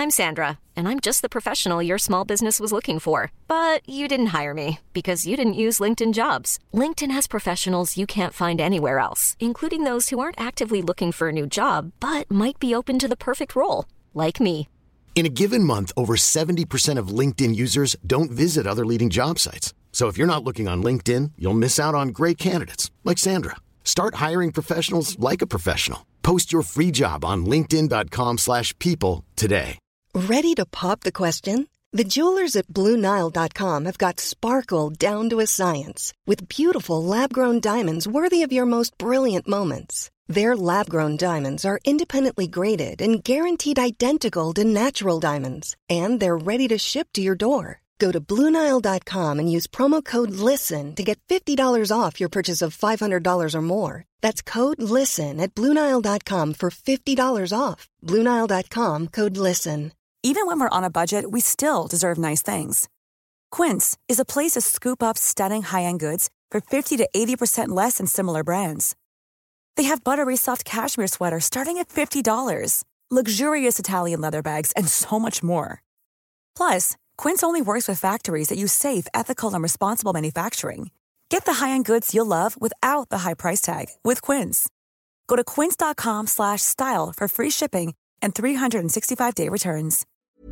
I'm Sandra, and I'm just the professional your small business was looking for. But you didn't hire me because you didn't use LinkedIn Jobs. LinkedIn has professionals you can't find anywhere else, including those who aren't actively looking for a new job, but might be open to the perfect role, like me. In a given month, over 70% of LinkedIn users don't visit other leading job sites. So if you're not looking on LinkedIn, you'll miss out on great candidates like Sandra. Start hiring professionals like a professional. Post your free job on linkedin.com/people today. Ready to pop the question? The jewelers at BlueNile.com have got sparkle down to a science with beautiful lab-grown diamonds worthy of your most brilliant moments. Their lab-grown diamonds are independently graded and guaranteed identical to natural diamonds. And they're ready to ship to your door. Go to BlueNile.com and use promo code LISTEN to get $50 off your purchase of $500 or more. That's code LISTEN at BlueNile.com for $50 off. BlueNile.com, code LISTEN. Even when we're on a budget, we still deserve nice things. Quince is a place to scoop up stunning high-end goods for 50 to 80% less than similar brands. They have buttery soft cashmere sweaters starting at $50, luxurious Italian leather bags, and so much more. Plus, Quince only works with factories that use safe, ethical, and responsible manufacturing. Get the high-end goods you'll love without the high price tag with Quince. Go to quince.com/style for free shipping and 365-day returns.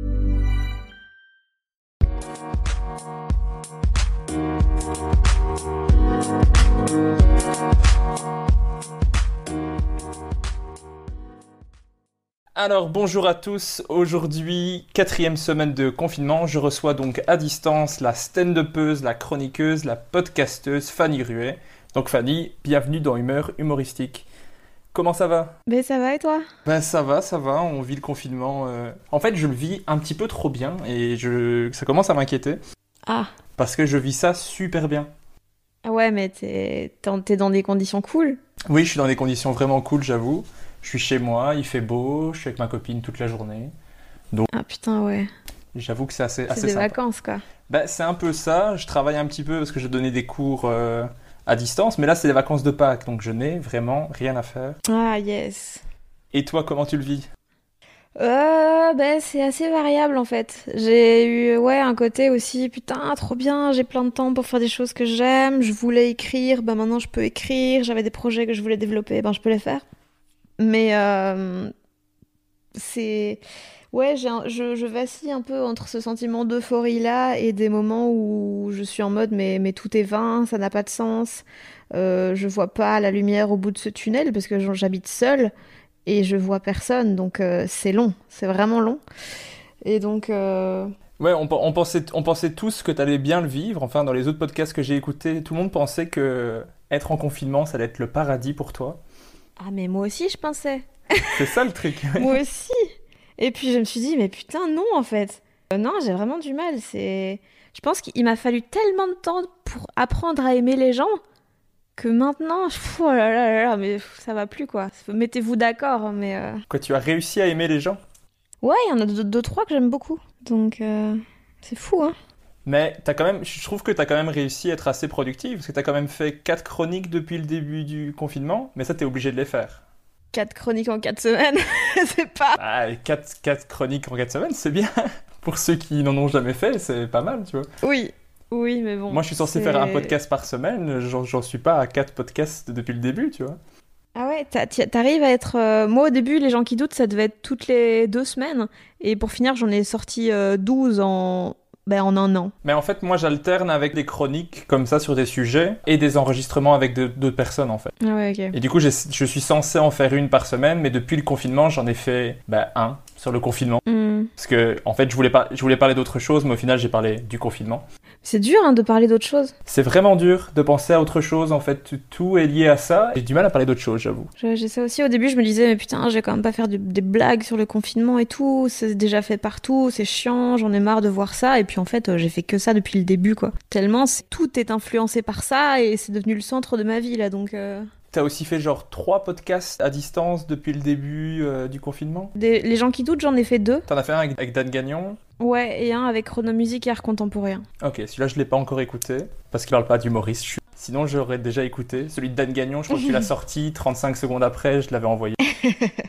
Alors bonjour à tous, aujourd'hui 4e semaine de confinement, je reçois donc à distance la stand-upeuse, la chroniqueuse, la podcasteuse Fanny Ruet. Donc Fanny, bienvenue dans Humeur humoristique. Comment ça va ? Ben ça va et toi ? Ben ça va, on vit le confinement. En fait je le vis un petit peu trop bien et ça commence à m'inquiéter. Ah. Parce que je vis ça super bien. Ouais mais t'es dans des conditions cool ? Oui, je suis dans des conditions vraiment cool, j'avoue. Je suis chez moi, il fait beau, je suis avec ma copine toute la journée. Donc, ah putain, ouais. J'avoue que c'est assez sympa. C'est des vacances, quoi. Ben, c'est un peu ça. Je travaille un petit peu parce que j'ai donné des cours à distance. Mais là, c'est les vacances de Pâques, donc je n'ai vraiment rien à faire. Ah, yes. Et toi, comment tu le vis ? Ben, c'est assez variable, en fait. J'ai eu un côté aussi, putain, trop bien, j'ai plein de temps pour faire des choses que j'aime. Je voulais écrire, ben maintenant je peux écrire. J'avais des projets que je voulais développer, ben je peux les faire. Mais c'est... Ouais, je vacille un peu entre ce sentiment d'euphorie-là et des moments où je suis en mode mais tout est vain, ça n'a pas de sens. Je vois pas la lumière au bout de ce tunnel parce que j'habite seule et je vois personne. Donc c'est long, c'est vraiment long. Et donc... Ouais, on pensait tous que t'allais bien le vivre. Enfin, dans les autres podcasts que j'ai écoutés, tout le monde pensait que être en confinement, ça allait être le paradis pour toi. Ah mais moi aussi je pensais. C'est ça le truc. Moi aussi. Et puis je me suis dit mais putain non en fait. Non, j'ai vraiment du mal. Je pense qu'il m'a fallu tellement de temps pour apprendre à aimer les gens que maintenant, oh là là, mais ça va plus quoi. Mettez-vous d'accord mais... Quoi, tu as réussi à aimer les gens ? Ouais, il y en a deux, trois que j'aime beaucoup. Donc c'est fou hein. Mais je trouve que tu as quand même réussi à être assez productive, parce que tu as quand même fait 4 chroniques depuis le début du confinement, mais ça, tu es obligé de les faire. 4 chroniques en 4 semaines, c'est pas... Ah, 4 chroniques en 4 semaines, c'est bien. Pour ceux qui n'en ont jamais fait, c'est pas mal, tu vois. Oui, mais bon... Moi, je suis censé faire un podcast par semaine, j'en suis pas à 4 podcasts depuis le début, tu vois. Ah ouais, t'arrives à être... Moi, au début, les gens qui doutent, ça devait être toutes les 2 semaines, et pour finir, j'en ai sorti 12 en un an. Mais en fait, moi, j'alterne avec des chroniques comme ça sur des sujets et des enregistrements avec d'autres personnes, en fait. Ah ouais, ok. Et du coup, je suis censé en faire une par semaine, mais depuis le confinement, j'en ai fait un sur le confinement. Parce que, en fait, je voulais parler d'autre chose, mais au final, j'ai parlé du confinement. C'est dur de parler d'autre chose. C'est vraiment dur de penser à autre chose, en fait. Tout est lié à ça. J'ai du mal à parler d'autre chose, j'avoue. J'ai ça aussi. Au début, je me disais, mais putain, je vais quand même pas faire des blagues sur le confinement et tout. C'est déjà fait partout, c'est chiant, j'en ai marre de voir ça. Et puis en fait, j'ai fait que ça depuis le début, quoi. Tellement, tout est influencé par ça et c'est devenu le centre de ma vie, là, donc... T'as aussi fait genre 3 podcasts à distance depuis le début du confinement ? Les gens qui doutent, j'en ai fait 2. T'en as fait un avec Dan Gagnon ? Ouais, et un avec Chronomusique et Art Contemporain. Ok, celui-là je l'ai pas encore écouté, parce qu'il parle pas d'humoriste. Sinon j'aurais déjà écouté. Celui de Dan Gagnon, je crois que tu l'as sorti, 35 secondes après, je l'avais envoyé.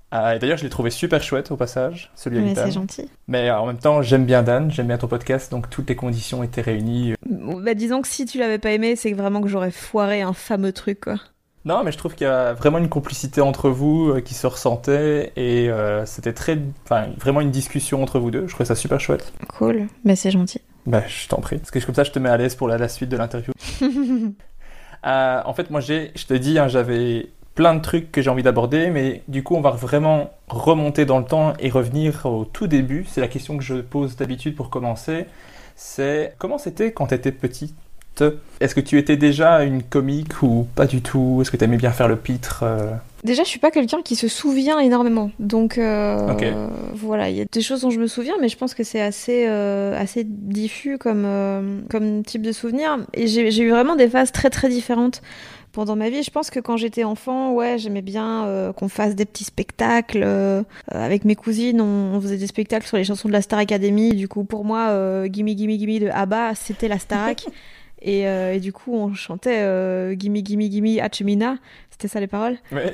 Et d'ailleurs, je l'ai trouvé super chouette au passage, celui avec Mais Dan. c'est gentil. Mais en même temps, j'aime bien Dan, j'aime bien ton podcast, donc toutes les conditions étaient réunies. Bah, disons que si tu l'avais pas aimé, c'est vraiment que j'aurais foiré un fameux truc, quoi. Non, mais je trouve qu'il y a vraiment une complicité entre vous qui se ressentait et c'était vraiment une discussion entre vous deux. Je trouvais ça super chouette. Cool, mais c'est gentil. Bah, je t'en prie. Parce que comme ça, je te mets à l'aise pour la suite de l'interview. En fait, moi, je te dis, hein, j'avais plein de trucs que j'ai envie d'aborder, mais du coup, on va vraiment remonter dans le temps et revenir au tout début. C'est la question que je pose d'habitude pour commencer. C'est comment c'était quand tu étais petite ? Est-ce que tu étais déjà une comique ou pas du tout ? Est-ce que tu aimais bien faire le pitre ? Déjà, je suis pas quelqu'un qui se souvient énormément, donc Ok. voilà, il y a des choses dont je me souviens, mais je pense que c'est assez diffus comme type de souvenir. Et j'ai eu vraiment des phases très très différentes pendant ma vie. Je pense que quand j'étais enfant, ouais, j'aimais bien qu'on fasse des petits spectacles. Avec mes cousines, on faisait des spectacles sur les chansons de la Star Academy. Du coup, pour moi, Gimme Gimme Gimme de ABBA, c'était la Starac. Et du coup, on chantait Gimme Gimme Gimme Hachemina. C'était ça les paroles. Ouais.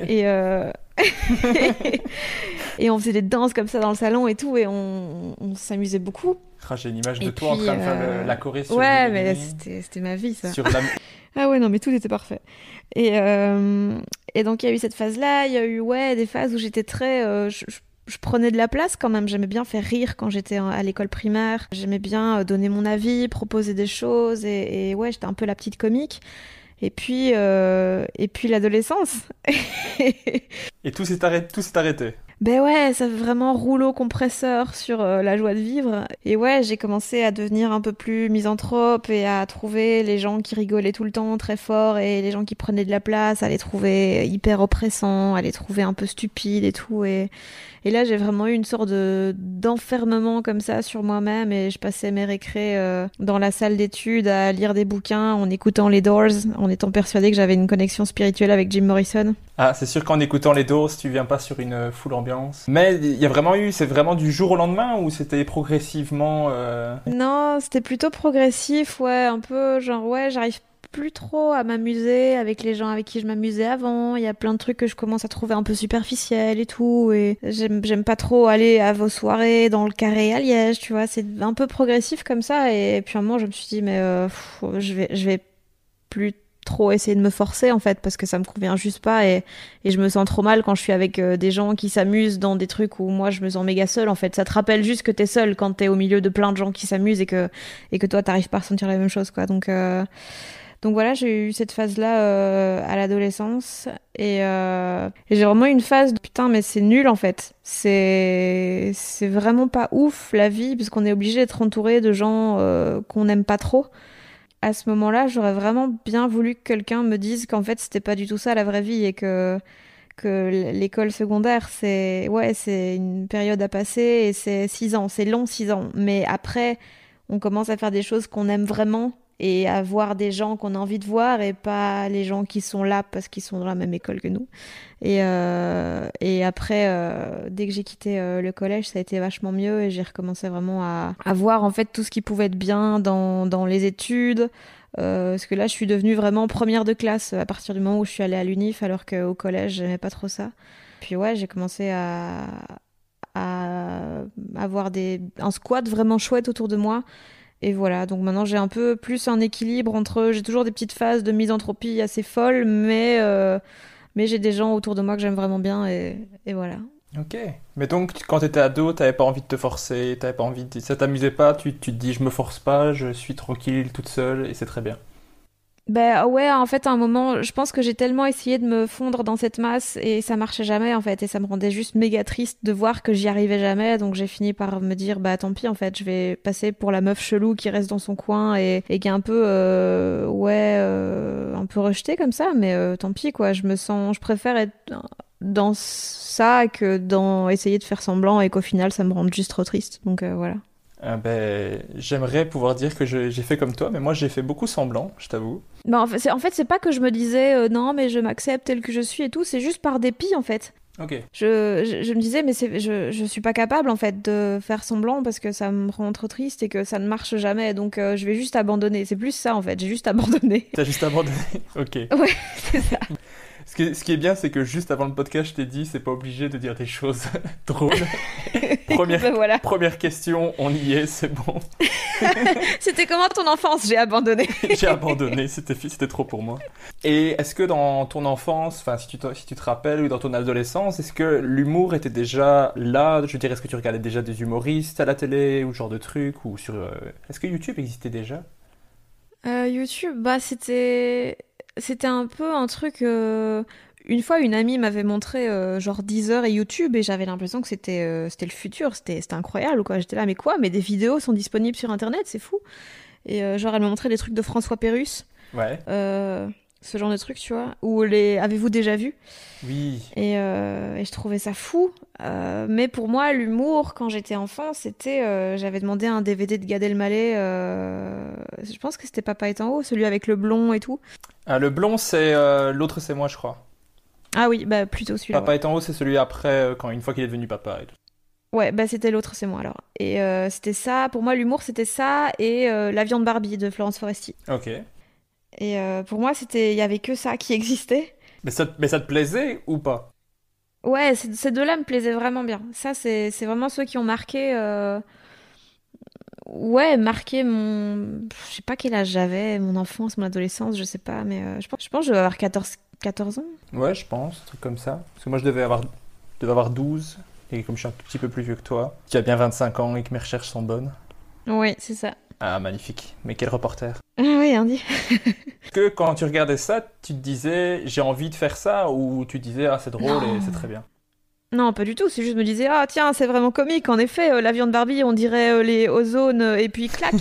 Et on faisait des danses comme ça dans le salon et tout. Et on s'amusait beaucoup. J'ai une image de Et toi en puis, train de faire la choré sur Ouais, Gimme mais Gimme, c'était ma vie, ça. sur la... Ah ouais, non, mais tout était parfait. Et donc, il y a eu cette phase-là. Il y a eu, ouais, des phases où j'étais très... je prenais de la place quand même. J'aimais bien faire rire quand j'étais à l'école primaire. J'aimais bien donner mon avis, proposer des choses. Et ouais, j'étais un peu la petite comique. Et puis l'adolescence. Et tout s'est arrêté. Ben ouais, ça fait vraiment rouleau compresseur sur la joie de vivre. Et ouais, j'ai commencé à devenir un peu plus misanthrope et à trouver les gens qui rigolaient tout le temps très fort et les gens qui prenaient de la place, à les trouver hyper oppressants, à les trouver un peu stupides et tout. Et là, j'ai vraiment eu une sorte d'enfermement comme ça sur moi-même et je passais mes récrés dans la salle d'études à lire des bouquins en écoutant les Doors, en étant persuadée que j'avais une connexion spirituelle avec Jim Morrison. Ah, c'est sûr qu'en écoutant les Doors, tu viens pas sur une full ambiance. Mais il y a vraiment c'est vraiment du jour au lendemain ou c'était progressivement Non, c'était plutôt progressif, ouais, un peu genre, ouais, j'arrive plus trop à m'amuser avec les gens avec qui je m'amusais avant. Il y a plein de trucs que je commence à trouver un peu superficiels et tout. Et j'aime pas trop aller à vos soirées dans le Carré à Liège, tu vois. C'est un peu progressif comme ça. Et puis à un moment, je me suis dit, mais je vais plus trop essayer de me forcer en fait parce que ça me convient juste pas et je me sens trop mal quand je suis avec des gens qui s'amusent dans des trucs où moi je me sens méga seule en fait. Ça te rappelle juste que t'es seule quand t'es au milieu de plein de gens qui s'amusent et que toi t'arrives pas à ressentir la même chose quoi. Donc voilà, j'ai eu cette phase-là à l'adolescence et j'ai vraiment eu une phase de putain mais c'est nul en fait. C'est vraiment pas ouf la vie parce qu'on est obligé d'être entouré de gens qu'on n'aime pas trop. À ce moment-là, j'aurais vraiment bien voulu que quelqu'un me dise qu'en fait c'était pas du tout ça la vraie vie et que l'école secondaire c'est une période à passer et c'est 6 ans, c'est long 6 ans. Mais après, on commence à faire des choses qu'on aime vraiment et à voir des gens qu'on a envie de voir et pas les gens qui sont là parce qu'ils sont dans la même école que nous. Et après, dès que j'ai quitté le collège, ça a été vachement mieux et j'ai recommencé vraiment à voir en fait tout ce qui pouvait être bien dans les études. Parce que là, je suis devenue vraiment première de classe à partir du moment où je suis allée à l'UNIF, alors qu'au collège, j'aimais pas trop ça. Puis ouais, j'ai commencé à avoir un squad vraiment chouette autour de moi. Et voilà, donc maintenant j'ai un peu plus un équilibre entre... J'ai toujours des petites phases de misanthropie assez folles, mais j'ai des gens autour de moi que j'aime vraiment bien et voilà. Ok. Mais donc, quand t'étais ado, t'avais pas envie de te forcer, ça t'amusait pas, tu te dis je me force pas, je suis tranquille, toute seule, et c'est très bien. Ben ouais, en fait, à un moment, je pense que j'ai tellement essayé de me fondre dans cette masse et ça marchait jamais, en fait, et ça me rendait juste méga triste de voir que j'y arrivais jamais, donc j'ai fini par me dire, bah tant pis, en fait, je vais passer pour la meuf chelou qui reste dans son coin et qui est un peu, un peu rejetée comme ça, mais tant pis, quoi, je préfère être dans ça que dans essayer de faire semblant et qu'au final, ça me rende juste trop triste, donc voilà. J'aimerais pouvoir dire que j'ai fait comme toi, mais moi j'ai fait beaucoup semblant, je t'avoue. Bah, en fait, c'est pas que je me disais non, mais je m'accepte tel que je suis et tout, c'est juste par dépit en fait. Ok. Je me disais, mais je suis pas capable en fait de faire semblant parce que ça me rend trop triste et que ça ne marche jamais, donc je vais juste abandonner. C'est plus ça en fait, j'ai juste abandonné. T'as juste abandonné. Ok. Ouais, c'est ça. Ce qui est bien, c'est que juste avant le podcast, je t'ai dit, c'est pas obligé de dire des choses drôles. Ben voilà. Première question, on y est, c'est bon. C'était comment ton enfance? J'ai abandonné. J'ai abandonné, c'était trop pour moi. Et est-ce que dans ton enfance, enfin si tu te rappelles, ou dans ton adolescence, est-ce que l'humour était déjà là? Je veux dire, est-ce que tu regardais déjà des humoristes à la télé, ou ce genre de trucs, ou sur... Est-ce que YouTube existait déjà? YouTube, bah c'était un peu un truc. Une fois, une amie m'avait montré genre Deezer et YouTube et j'avais l'impression que c'était le futur, c'était incroyable quoi. J'étais là, mais quoi? Mais des vidéos sont disponibles sur Internet, c'est fou. Et genre, elle m'a montré des trucs de François Pérusse, Ouais. ce genre de trucs, tu vois. Ou les Avez-vous déjà vu? Oui. Et je trouvais ça fou. Mais pour moi, l'humour, quand j'étais enfant, c'était... j'avais demandé un DVD de Gad Elmaleh. Je pense que c'était Papa est en haut, celui avec le blond et tout. Le blond, c'est... l'autre, c'est moi, je crois. Ah oui, bah plutôt celui-là. Papa Ouais, est en haut, c'est celui après, une fois qu'il est devenu papa et tout. ouais, bah c'était l'autre, c'est moi alors. Et c'était ça, pour moi, l'humour, c'était ça et La viande Barbie de Florence Foresti. Ok. Et pour moi, il y avait que ça qui existait. Mais ça te plaisait ou pas? Ouais, ces deux-là me plaisaient vraiment bien. Ça, c'est vraiment ceux qui ont marqué... Ouais, marqué mon... Je sais pas quel âge j'avais, mon enfance, mon adolescence, je sais pas, mais je pense que je devais avoir 14 ans. Ouais, je pense, un truc comme ça. Parce que moi, je devais avoir 12, et comme je suis un tout petit peu plus vieux que toi, qui a bien 25 ans et que mes recherches sont bonnes. Ouais, c'est ça. Ah, magnifique. Mais quel reporter. Ah oui, Andy. Est-ce que quand tu regardais ça, tu te disais, j'ai envie de faire ça, ou tu disais, ah, c'est drôle et c'est très bien? Non, pas du tout. C'est juste me disais, ah tiens, c'est vraiment comique. En effet, la viande Barbie, on dirait les Ozone et puis clac.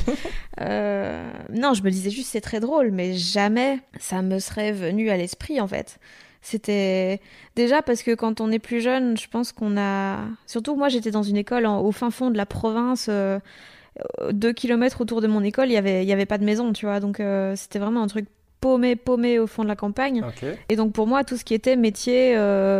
Non, je me disais juste c'est très drôle, mais jamais ça me serait venu à l'esprit en fait. C'était déjà parce que quand on est plus jeune, je pense qu'on a. Surtout moi, j'étais dans une école au fin fond de la province. 2 kilomètres autour de mon école, il y avait pas de maison, tu vois. Donc c'était vraiment un truc paumé au fond de la campagne. Ok. Et donc pour moi, tout ce qui était métier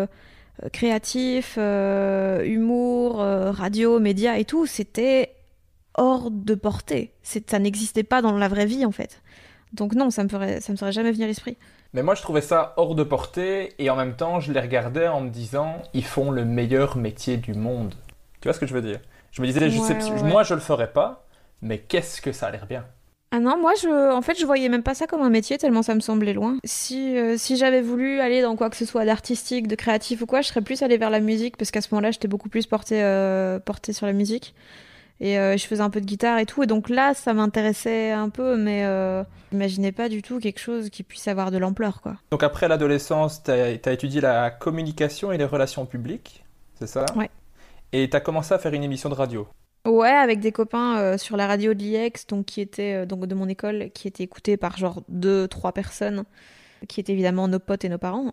créatif, humour, radio, médias et tout, c'était hors de portée. Ça n'existait pas dans la vraie vie en fait. Donc non, ça me serait jamais venu à l'esprit. Mais moi, je trouvais ça hors de portée, et en même temps, je les regardais en me disant, ils font le meilleur métier du monde. Tu vois ce que je veux dire? Je me disais, Ouais. moi, je le ferais pas, mais qu'est-ce que ça a l'air bien. Ah non, moi en fait je voyais même pas ça comme un métier tellement ça me semblait loin. Si j'avais voulu aller dans quoi que ce soit d'artistique, de créatif ou quoi, je serais plus allée vers la musique parce qu'à ce moment-là j'étais beaucoup plus portée sur la musique. Et je faisais un peu de guitare et tout. Et donc là, ça m'intéressait un peu, mais j'imaginais pas du tout quelque chose qui puisse avoir de l'ampleur, quoi. Donc après l'adolescence, t'as étudié la communication et les relations publiques, c'est ça? Ouais. Et t'as commencé à faire une émission de radio. Ouais, avec des copains sur la radio de l'IEX, donc qui était donc de mon école, qui était écoutée par genre 2, 3 personnes, qui étaient évidemment nos potes et nos parents.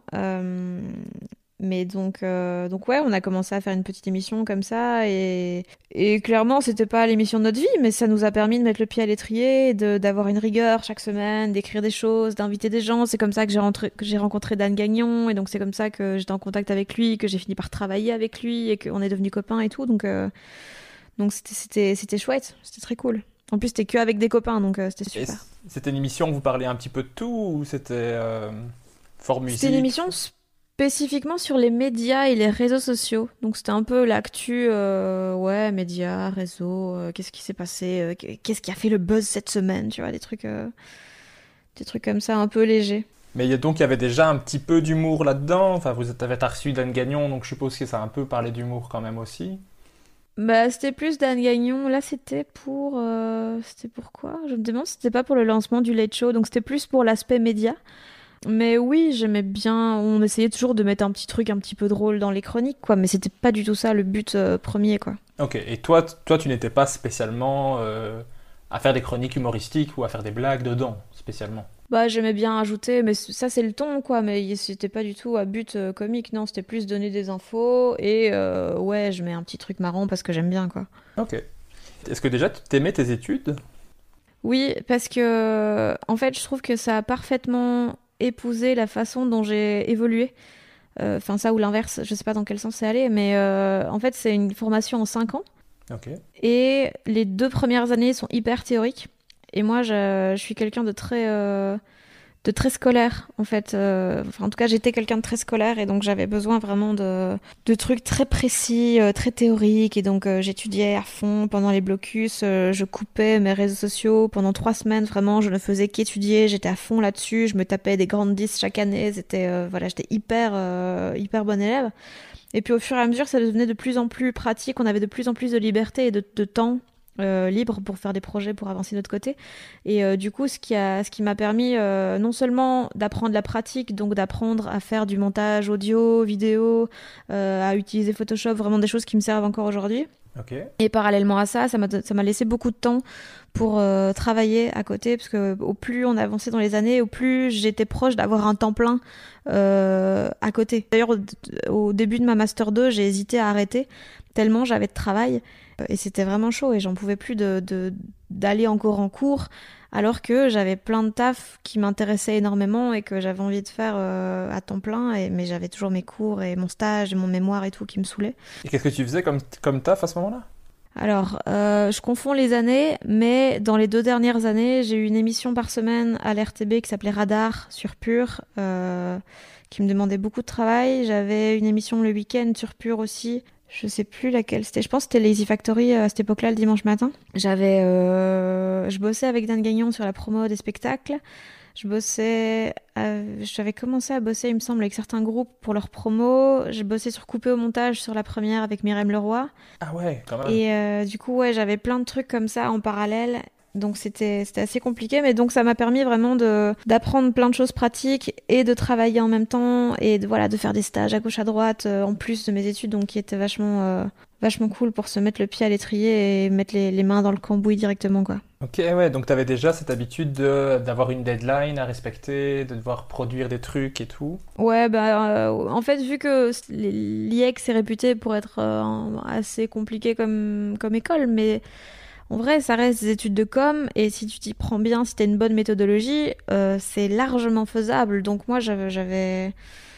Mais donc ouais, on a commencé à faire une petite émission comme ça et clairement c'était pas l'émission de notre vie, mais ça nous a permis de mettre le pied à l'étrier, d'avoir une rigueur chaque semaine, d'écrire des choses, d'inviter des gens. C'est comme ça que j'ai rencontré Dan Gagnon et donc c'est comme ça que j'étais en contact avec lui, que j'ai fini par travailler avec lui et qu'on est devenus copains et tout. Donc c'était chouette, c'était très cool. En plus c'était que avec des copains donc c'était Et super. c'était une émission où vous parliez un petit peu de tout, ou c'était fort musique? C'était une émission spécifiquement sur les médias et les réseaux sociaux. Donc c'était un peu l'actu, ouais, médias, réseaux, qu'est-ce qui s'est passé, qu'est-ce qui a fait le buzz cette semaine, tu vois, des trucs comme ça un peu légers. Mais donc il y avait déjà un petit peu d'humour là-dedans. Enfin, t'as reçu Dan Gagnon, donc je suppose que ça a un peu parlé d'humour quand même aussi. Bah c'était plus Dan Gagnon. Là c'était pour quoi? Je me demande si c'était pas pour le lancement du Late Show. Donc c'était plus pour l'aspect média. Mais oui, j'aimais bien. On essayait toujours de mettre un petit truc un petit peu drôle dans les chroniques, quoi. Mais c'était pas du tout ça le but premier, quoi. Ok, et toi, tu n'étais pas spécialement à faire des chroniques humoristiques ou à faire des blagues dedans, spécialement. Bah j'aimais bien ajouter, mais ça c'est le ton, quoi. Mais c'était pas du tout à but comique, non. C'était plus donner des infos et ouais, je mets un petit truc marrant parce que j'aime bien, quoi. Ok. Est-ce que déjà tu t'aimais tes études? Oui, parce que en fait, je trouve que ça a parfaitement épousé la façon dont j'ai évolué. Enfin, ça ou l'inverse, je sais pas dans quel sens c'est allé, mais en fait, c'est une formation en 5 ans. Ok. Et les 2 premières années sont hyper théoriques. Et moi, je suis quelqu'un de de très scolaire, en fait. Enfin, en tout cas, j'étais quelqu'un de très scolaire et donc j'avais besoin vraiment de trucs très précis, très théoriques. Et donc, j'étudiais à fond pendant les blocus. Je coupais mes réseaux sociaux pendant 3 semaines. Vraiment, je ne faisais qu'étudier. J'étais à fond là-dessus. Je me tapais des grandes 10 chaque année. Voilà, j'étais hyper bonne élève. Et puis, au fur et à mesure, ça devenait de plus en plus pratique. On avait de plus en plus de liberté et de temps libre pour faire des projets, pour avancer de notre côté. Et du coup, ce qui m'a permis non seulement d'apprendre la pratique, donc d'apprendre à faire du montage audio, vidéo, à utiliser Photoshop, vraiment des choses qui me servent encore aujourd'hui. Ok. Et parallèlement à ça m'a laissé beaucoup de temps pour travailler à côté, parce que au plus on avançait dans les années, au plus j'étais proche d'avoir un temps plein à côté. D'ailleurs, au début de ma Master 2, j'ai hésité à arrêter, tellement j'avais de travail. Et c'était vraiment chaud et j'en pouvais plus d'aller encore en cours alors que j'avais plein de taf qui m'intéressaient énormément et que j'avais envie de faire à temps plein. Mais j'avais toujours mes cours et mon stage et mon mémoire et tout qui me saoulaient. Et qu'est-ce que tu faisais comme taf à ce moment-là? Alors, je confonds les années, mais dans les 2 dernières années, j'ai eu une émission par semaine à l'RTB qui s'appelait Radar sur Pure, qui me demandait beaucoup de travail. J'avais une émission le week-end sur Pure aussi. Je sais plus laquelle c'était. Je pense que c'était Lazy Factory à cette époque-là, le dimanche matin. Je bossais avec Dan Gagnon sur la promo des spectacles. J'avais commencé à bosser, il me semble, avec certains groupes pour leur promo. J'ai bossé sur Coupé au montage sur la première avec Myrène Leroy. Ah ouais, quand même. Et du coup, ouais, j'avais plein de trucs comme ça en parallèle. Donc c'était assez compliqué, mais donc ça m'a permis vraiment d'apprendre plein de choses pratiques et de travailler en même temps et de faire des stages à gauche à droite en plus de mes études, donc qui étaient vachement cool pour se mettre le pied à l'étrier et mettre les mains dans le cambouis directement, quoi. Ok, ouais, donc tu avais déjà cette habitude d'avoir une deadline à respecter, de devoir produire des trucs et tout. Ouais, en fait, vu que l'IEX est réputé pour être assez compliqué comme école, mais en vrai, ça reste des études de com, et si tu t'y prends bien, si t'as une bonne méthodologie, c'est largement faisable. Donc moi, j'avais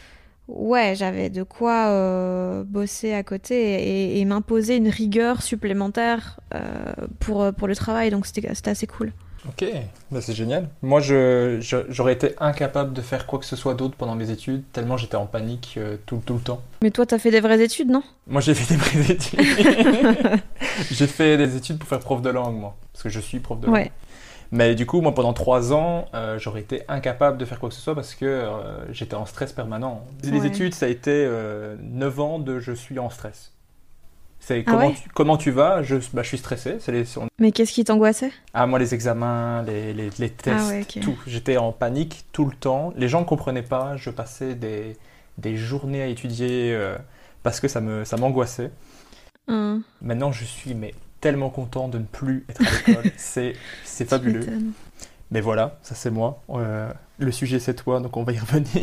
de quoi bosser à côté et m'imposer une rigueur supplémentaire pour le travail. Donc c'était assez cool. Ok, bah c'est génial. Moi, j'aurais été incapable de faire quoi que ce soit d'autre pendant mes études, tellement j'étais en panique tout le temps. Mais toi, t'as fait des vraies études, non? Moi, j'ai fait des vraies études. J'ai fait des études pour faire prof de langue, moi, parce que je suis prof de langue. Ouais. Mais du coup, moi, pendant 3 ans, j'aurais été incapable de faire quoi que ce soit parce que j'étais en stress permanent. Les Ouais. études, ça a été 9 ans de je suis en stress. C'est Ah ouais? comment tu vas? Je suis stressé. Mais qu'est-ce qui t'angoissait? Ah, moi, les examens, les tests, Ah ouais, ok. tout. J'étais en panique tout le temps. Les gens ne comprenaient pas. Je passais des journées à étudier parce que ça m'angoissait. Maintenant, je suis tellement content de ne plus être à l'école. C'est Tu fabuleux. m'étonnes. Mais voilà, ça c'est moi. Le sujet c'est toi, donc on va y revenir.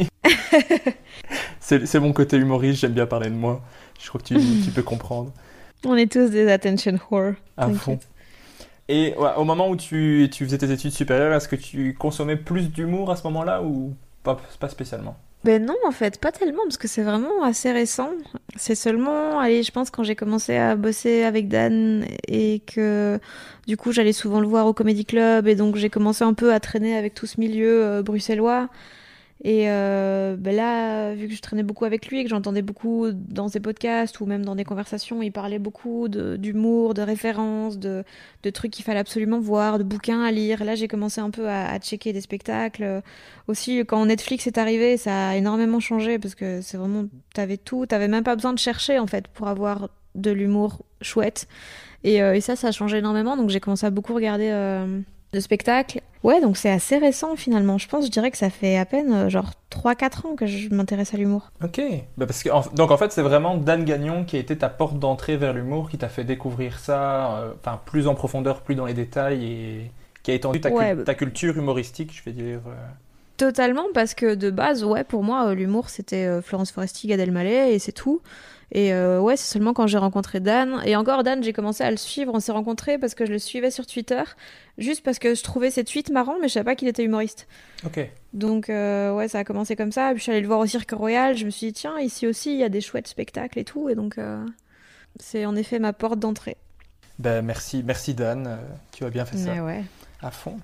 C'est mon côté humoriste, j'aime bien parler de moi. Je crois que tu peux comprendre. On est tous des attention whore. À T'inquiète. fond. Et ouais, au moment où tu faisais tes études supérieures, est-ce que tu consommais plus d'humour à ce moment-là ou pas spécialement? Ben non, en fait, pas tellement, parce que c'est vraiment assez récent. C'est seulement, allez, je pense quand j'ai commencé à bosser avec Dan et que du coup j'allais souvent le voir au Comedy Club et donc j'ai commencé un peu à traîner avec tout ce milieu bruxellois. Et là, vu que je traînais beaucoup avec lui et que j'entendais beaucoup dans ses podcasts ou même dans des conversations, il parlait beaucoup d'humour, de références, de trucs qu'il fallait absolument voir, de bouquins à lire. Et là, j'ai commencé un peu à checker des spectacles. Aussi, quand Netflix est arrivé, ça a énormément changé parce que c'est vraiment, t'avais tout, t'avais même pas besoin de chercher en fait pour avoir de l'humour chouette. Et ça a changé énormément. Donc j'ai commencé à beaucoup regarder de spectacles. Ouais, donc c'est assez récent finalement. Je dirais que ça fait à peine genre 3-4 ans que je m'intéresse à l'humour. Ok. Bah parce que, donc en fait, c'est vraiment Dan Gagnon qui a été ta porte d'entrée vers l'humour, qui t'a fait découvrir ça, plus en profondeur, plus dans les détails, et qui a étendu ta culture humoristique, je vais dire. Totalement, parce que de base, ouais, pour moi, l'humour, c'était Florence Foresti, Gad Elmaleh, et c'est tout. Et ouais, c'est seulement quand j'ai rencontré Dan. Et encore, Dan, j'ai commencé à le suivre. On s'est rencontrés parce que je le suivais sur Twitter, juste parce que je trouvais ses tweets marrants, mais je savais pas qu'il était humoriste. Ok. Donc, ouais, ça a commencé comme ça. Puis je suis allée le voir au Cirque Royal. Je me suis dit, tiens, ici aussi, il y a des chouettes spectacles et tout. Et donc, c'est en effet ma porte d'entrée. Ben merci Dan. Tu as bien fait ça. Mais ouais. À fond.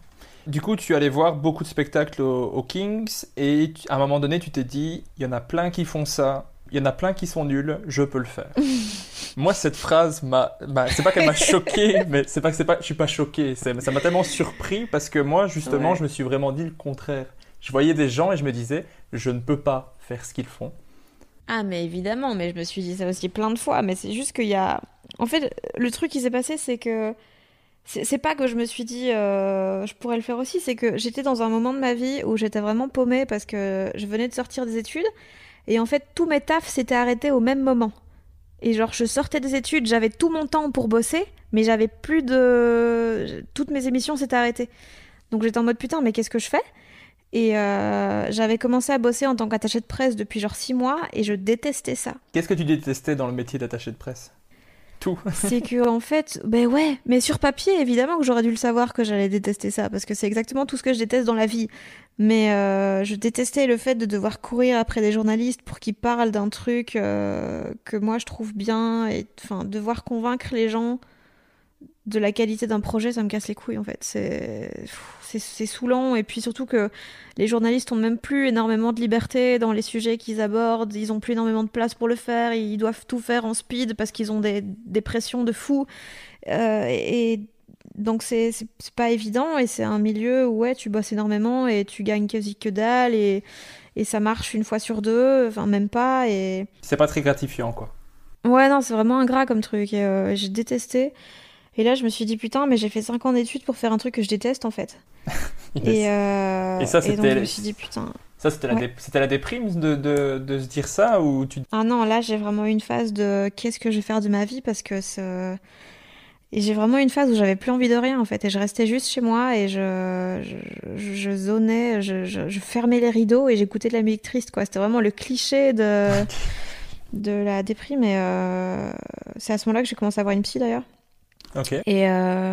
Du coup, tu allais voir beaucoup de spectacles au Kings et à un moment donné, tu t'es dit, il y en a plein qui font ça, il y en a plein qui sont nuls, je peux le faire. Moi, cette phrase c'est pas qu'elle m'a choqué, mais je suis pas choqué. Ça m'a tellement surpris parce que moi, justement, Ouais. je me suis vraiment dit le contraire. Je voyais des gens et je me disais, je ne peux pas faire ce qu'ils font. Ah, mais évidemment, mais je me suis dit ça aussi plein de fois, mais c'est juste qu'il y a... En fait, le truc qui s'est passé, c'est que... C'est pas que je me suis dit je pourrais le faire aussi, c'est que j'étais dans un moment de ma vie où j'étais vraiment paumée parce que je venais de sortir des études et en fait tous mes tafs s'étaient arrêtés au même moment. Et genre je sortais des études, j'avais tout mon temps pour bosser, mais j'avais plus de... Toutes mes émissions s'étaient arrêtées. Donc j'étais en mode putain, mais qu'est-ce que je fais? Et j'avais commencé à bosser en tant qu'attachée de presse depuis genre 6 mois et je détestais ça. Qu'est-ce que tu détestais dans le métier d'attaché de presse? Tout. C'est que en fait, ben ouais, mais sur papier, évidemment que j'aurais dû le savoir que j'allais détester ça, parce que c'est exactement tout ce que je déteste dans la vie. Mais je détestais le fait de devoir courir après des journalistes pour qu'ils parlent d'un truc que moi je trouve bien, et enfin devoir convaincre les gens de la qualité d'un projet, ça me casse les couilles en fait. C'est saoulant, et puis surtout que les journalistes ont même plus énormément de liberté dans les sujets qu'ils abordent, ils ont plus énormément de place pour le faire, ils doivent tout faire en speed parce qu'ils ont des pressions de fou. Et donc c'est pas évident, et c'est un milieu où ouais, tu bosses énormément et tu gagnes quasi que dalle, et ça marche une fois sur deux, enfin même pas. Et C'est pas très gratifiant, quoi. ouais, non, c'est vraiment ingrat comme truc, et j'ai détesté. Et là, je me suis dit, putain, mais j'ai fait 5 ans d'études pour faire un truc que je déteste, en fait. Yes. Et ça, et donc, je me suis dit, putain. Ça, c'était Ouais. c'était la déprime de se dire ça ou tu... Ah non, là, j'ai vraiment eu une phase de qu'est-ce que je vais faire de ma vie, parce que Et j'ai vraiment eu une phase où j'avais plus envie de rien, en fait. Et je restais juste chez moi et je zonais, je fermais les rideaux et j'écoutais de la musique triste, quoi. C'était vraiment le cliché de la déprime. Et c'est à ce moment-là que j'ai commencé à voir une psy, d'ailleurs. Ok. Et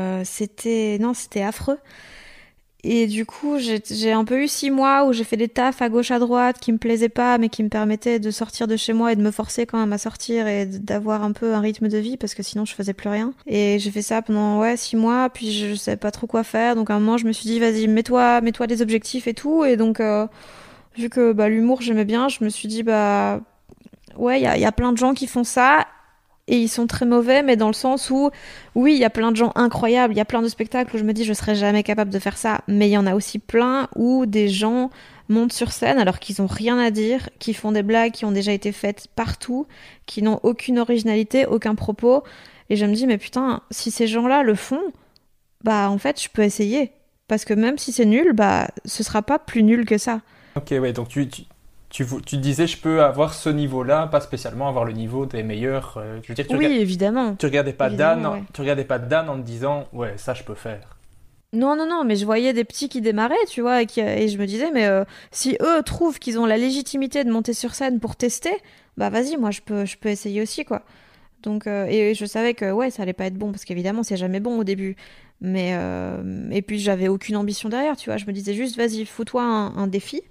c'était affreux. Et du coup, j'ai un peu eu 6 mois où j'ai fait des tafs à gauche à droite qui me plaisaient pas, mais qui me permettaient de sortir de chez moi et de me forcer quand même à sortir et d'avoir un peu un rythme de vie, parce que sinon je faisais plus rien. Et j'ai fait ça pendant 6 mois, puis je savais pas trop quoi faire. Donc à un moment, je me suis dit, vas-y, mets-toi des objectifs et tout. Et donc, vu que l'humour j'aimais bien, je me suis dit, ouais, il y a plein de gens qui font ça. Et ils sont très mauvais, mais dans le sens où, oui, il y a plein de gens incroyables, il y a plein de spectacles où je me dis je serais jamais capable de faire ça, mais il y en a aussi plein où des gens montent sur scène alors qu'ils ont rien à dire, qui font des blagues qui ont déjà été faites partout, qui n'ont aucune originalité, aucun propos, et je me dis mais putain, si ces gens-là le font, en fait je peux essayer, parce que même si c'est nul, ce sera pas plus nul que ça. Ok, ouais, donc tu disais je peux avoir ce niveau-là, pas spécialement avoir le niveau des meilleurs. Je veux dire, Oui, évidemment. tu regardais pas Évidemment, Dan, ouais. tu regardais pas Dan en te disant ouais, ça je peux faire. Non, non, non, mais je voyais des petits qui démarraient, tu vois, et je me disais, mais si eux trouvent qu'ils ont la légitimité de monter sur scène pour tester, vas-y, moi je peux essayer aussi, quoi. Donc, et je savais que ouais, ça allait pas être bon, parce qu'évidemment, c'est jamais bon au début. Mais, et puis j'avais aucune ambition derrière, tu vois, je me disais juste, vas-y, fous-toi un défi,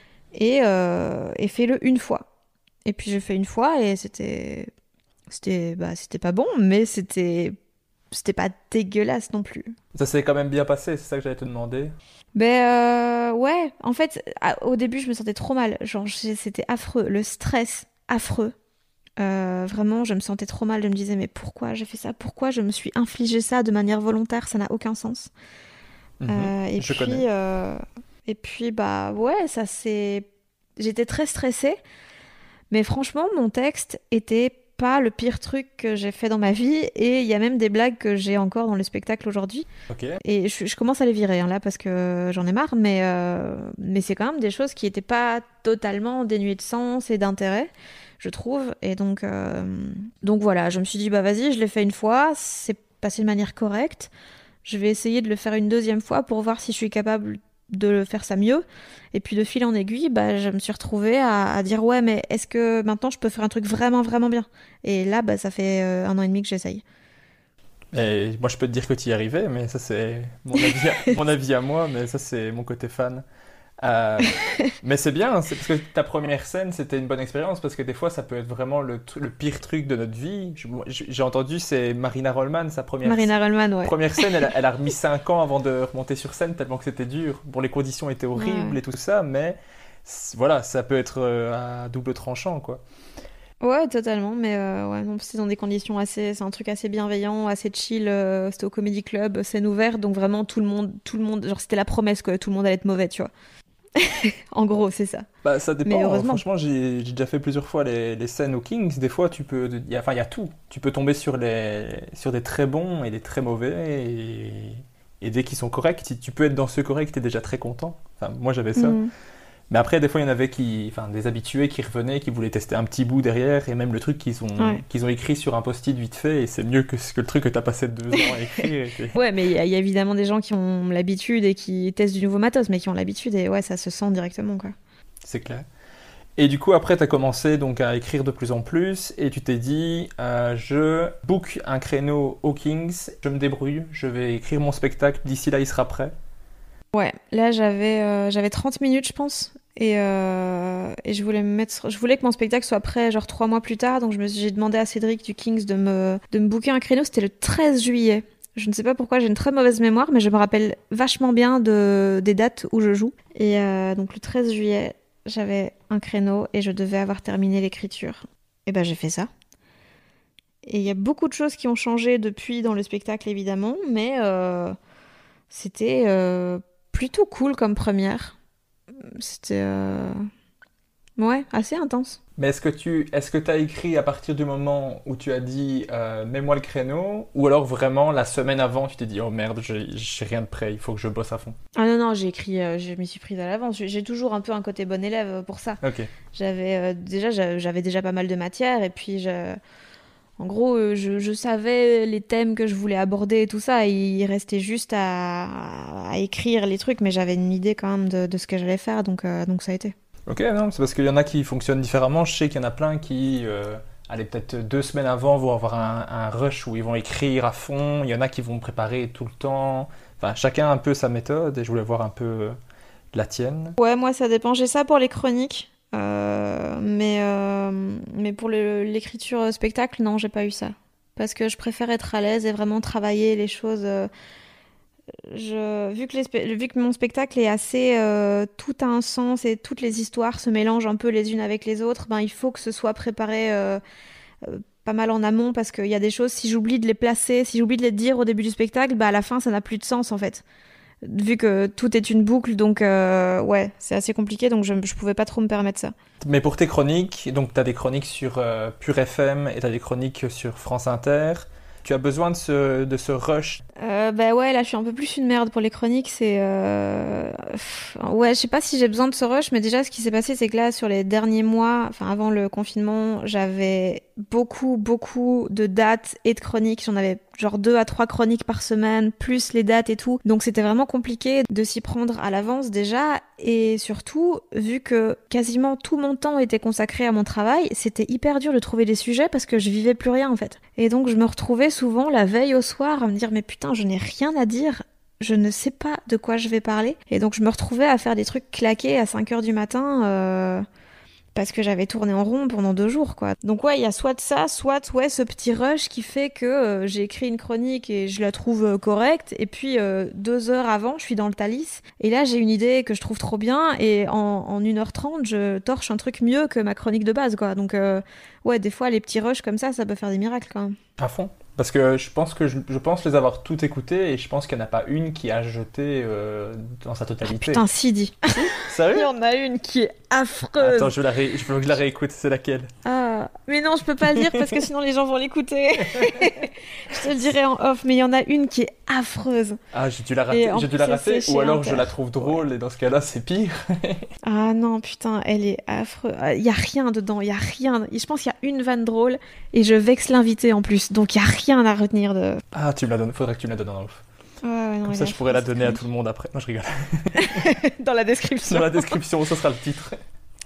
et fais-le une fois. Et puis j'ai fait une fois, et c'était pas bon, mais c'était pas dégueulasse non plus. Ça s'est quand même bien passé, c'est ça que j'allais te demander. Ouais, en fait, au début, je me sentais trop mal. Genre, c'était affreux. Le stress, affreux. Vraiment, je me sentais trop mal. Je me disais, mais pourquoi j'ai fait ça? Pourquoi je me suis infligé ça de manière volontaire? Ça n'a aucun sens. Et Je puis, connais. ouais, ça c'est. J'étais très stressée. Mais franchement, mon texte était pas le pire truc que j'ai fait dans ma vie. Et il y a même des blagues que j'ai encore dans le spectacle aujourd'hui. Ok. Et je commence à les virer là parce que j'en ai marre, mais c'est quand même des choses qui n'étaient pas totalement dénuées de sens et d'intérêt, je trouve. Et donc voilà, je me suis dit, vas-y, je l'ai fait une fois, c'est passé de manière correcte. Je vais essayer de le faire une deuxième fois pour voir si je suis capable de faire ça mieux. Et puis de fil en aiguille, je me suis retrouvée à dire, ouais, mais est-ce que maintenant je peux faire un truc vraiment, vraiment bien? Et là, ça fait 1 an et demi que j'essaye. Et moi je peux te dire que tu y arrivais, mais ça c'est mon avis, mon avis à moi, mais ça c'est mon côté fan. Mais c'est bien, c'est parce que ta première scène, c'était une bonne expérience, parce que des fois, ça peut être vraiment le pire truc de notre vie. J'ai entendu, c'est Marina Rollman, Marina Rollman, ouais. première scène, elle a remis 5 ans avant de remonter sur scène, tellement que c'était dur. Bon, les conditions étaient horribles Ouais. et tout ça, mais voilà, ça peut être à double tranchant, quoi. Ouais, totalement, mais ouais, non, c'est dans des conditions c'est un truc assez bienveillant, assez chill, c'était au Comedy Club, scène ouverte, donc vraiment tout le monde, genre c'était la promesse que tout le monde allait être mauvais, tu vois. En gros, c'est ça. Bah, ça Mais dépend, hein. heureusement. Franchement, j'ai déjà fait plusieurs fois les scènes au Kings. Des fois, enfin, il y a tout. Tu peux tomber sur des très bons et des très mauvais. Et dès qu'ils sont corrects, si tu peux être dans ce correct, t'es déjà très content. Enfin, moi, j'avais ça. Mm. Mais après, des fois, il y en avait enfin, des habitués qui revenaient, qui voulaient tester un petit bout derrière. Et même le truc Ouais. qu'ils ont écrit sur un post-it vite fait. Et c'est mieux que le truc que t'as passé 2 ans à écrire. Ouais, mais il y a évidemment des gens qui ont l'habitude et qui testent du nouveau matos, mais qui ont l'habitude et ouais, ça se sent directement, quoi. C'est clair. Et du coup, après, tu as commencé donc à écrire de plus en plus et tu t'es dit, je book un créneau au Kings, je me débrouille, je vais écrire mon spectacle, d'ici là, il sera prêt. Ouais, là j'avais 30 minutes, je pense, et je voulais que mon spectacle soit prêt genre 3 mois plus tard, donc j'ai demandé à Cédric du Kings de me booker un créneau, c'était le 13 juillet. Je ne sais pas pourquoi, j'ai une très mauvaise mémoire, mais je me rappelle vachement bien des dates où je joue. Et donc le 13 juillet, j'avais un créneau et je devais avoir terminé l'écriture. Et ben j'ai fait ça. Et il y a beaucoup de choses qui ont changé depuis dans le spectacle, évidemment, mais c'était plutôt cool comme première. C'était ouais, assez intense. Mais est-ce que tu as écrit à partir du moment où tu as dit, mets-moi le créneau, ou alors vraiment la semaine avant, tu t'es dit, oh merde, j'ai rien de prêt, il faut que je bosse à fond. Ah non, non, j'ai écrit, je m'y suis prise à l'avance. J'ai toujours un peu un côté bon élève pour ça. Ok. J'avais déjà pas mal de matière et puis en gros, je savais les thèmes que je voulais aborder et tout ça. Il restait juste à écrire les trucs, mais j'avais une idée quand même de ce que j'allais faire, donc ça a été. Ok, non, c'est parce qu'il y en a qui fonctionnent différemment. Je sais qu'il y en a plein qui, allez, peut-être 2 semaines avant, vont avoir un rush où ils vont écrire à fond. Il y en a qui vont préparer tout le temps. Enfin, chacun a un peu sa méthode et je voulais voir un peu la tienne. Ouais, moi ça dépend. J'ai ça pour les chroniques, mais pour l'écriture spectacle, non, j'ai pas eu ça. Parce que je préfère être à l'aise et vraiment travailler les choses. Vu que mon spectacle est assez tout a un sens et toutes les histoires se mélangent un peu les unes avec les autres, ben il faut que ce soit préparé pas mal en amont parce qu'il y a des choses, si j'oublie de les placer, si j'oublie de les dire au début du spectacle, bah à la fin ça n'a plus de sens en fait. Vu que tout est une boucle, donc ouais, c'est assez compliqué, donc je pouvais pas trop me permettre ça. Mais pour tes chroniques, donc tu as des chroniques sur Pure FM et tu as des chroniques sur France Inter. Tu as besoin de ce rush. Bah ouais, là je suis un peu plus une merde pour les chroniques, ouais, je sais pas si j'ai besoin de ce rush, mais déjà ce qui s'est passé c'est que là sur les derniers mois, enfin avant le confinement, j'avais beaucoup de dates et de chroniques, j'en avais genre 2 à 3 chroniques par semaine, plus les dates et tout, donc c'était vraiment compliqué de s'y prendre à l'avance déjà, et surtout, vu que quasiment tout mon temps était consacré à mon travail, c'était hyper dur de trouver des sujets parce que je vivais plus rien en fait. Et donc je me retrouvais souvent la veille au soir à me dire mais putain, je n'ai rien à dire, je ne sais pas de quoi je vais parler. Et donc je me retrouvais à faire des trucs claqués à 5 heures du matin parce que j'avais tourné en rond pendant 2 jours, quoi. Donc ouais, il y a soit ça, soit ouais, ce petit rush qui fait que j'ai écrit une chronique et je la trouve correcte, et puis 2 heures avant, je suis dans le Thalys, et là j'ai une idée que je trouve trop bien, et en 1h30, je torche un truc mieux que ma chronique de base, quoi. Donc ouais, des fois, les petits rushs comme ça peut faire des miracles, quand même. À fond. Parce que je pense les avoir toutes écoutées et je pense qu'il n'y en a pas une qui a jeté dans sa totalité. Putain, si, dit. Il Sérieux? y en a une qui est affreuse. Attends, je veux que je la réécoute, c'est laquelle? Ah, mais non, je peux pas le dire parce que sinon les gens vont l'écouter. Je te le dirai en off, mais il y en a une qui est affreuse. Ah, j'ai dû la rater, c'est ou chez alors Inter. je la trouve drôle et dans ce cas-là, c'est pire. Ah non, putain, elle est affreuse. Il y a rien dedans, il y a rien. Je pense qu'il y a une vanne drôle et je vexe l'invité en plus, donc il y a rien à retenir de. Ah, tu me la donnes, faudrait que tu me la donnes en off. Ouais, non, Comme elle ça, est je pourrais la affreuse. donner à tout le monde après. Non, je rigole. Dans la description. Dans la description, ça sera le titre.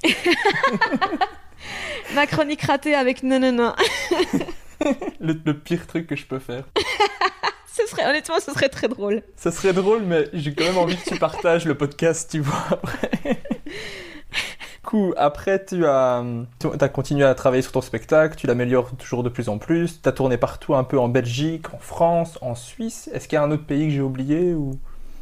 Ma chronique ratée avec non. Le pire truc que je peux faire. Honnêtement, ce serait très drôle. Ça serait drôle, mais j'ai quand même envie que tu partages le podcast, tu vois, après. Coup, après, tu as continué à travailler sur ton spectacle, tu l'améliores toujours de plus en plus, tu as tourné partout, un peu en Belgique, en France, en Suisse. Est-ce qu'il y a un autre pays que j'ai oublié ou...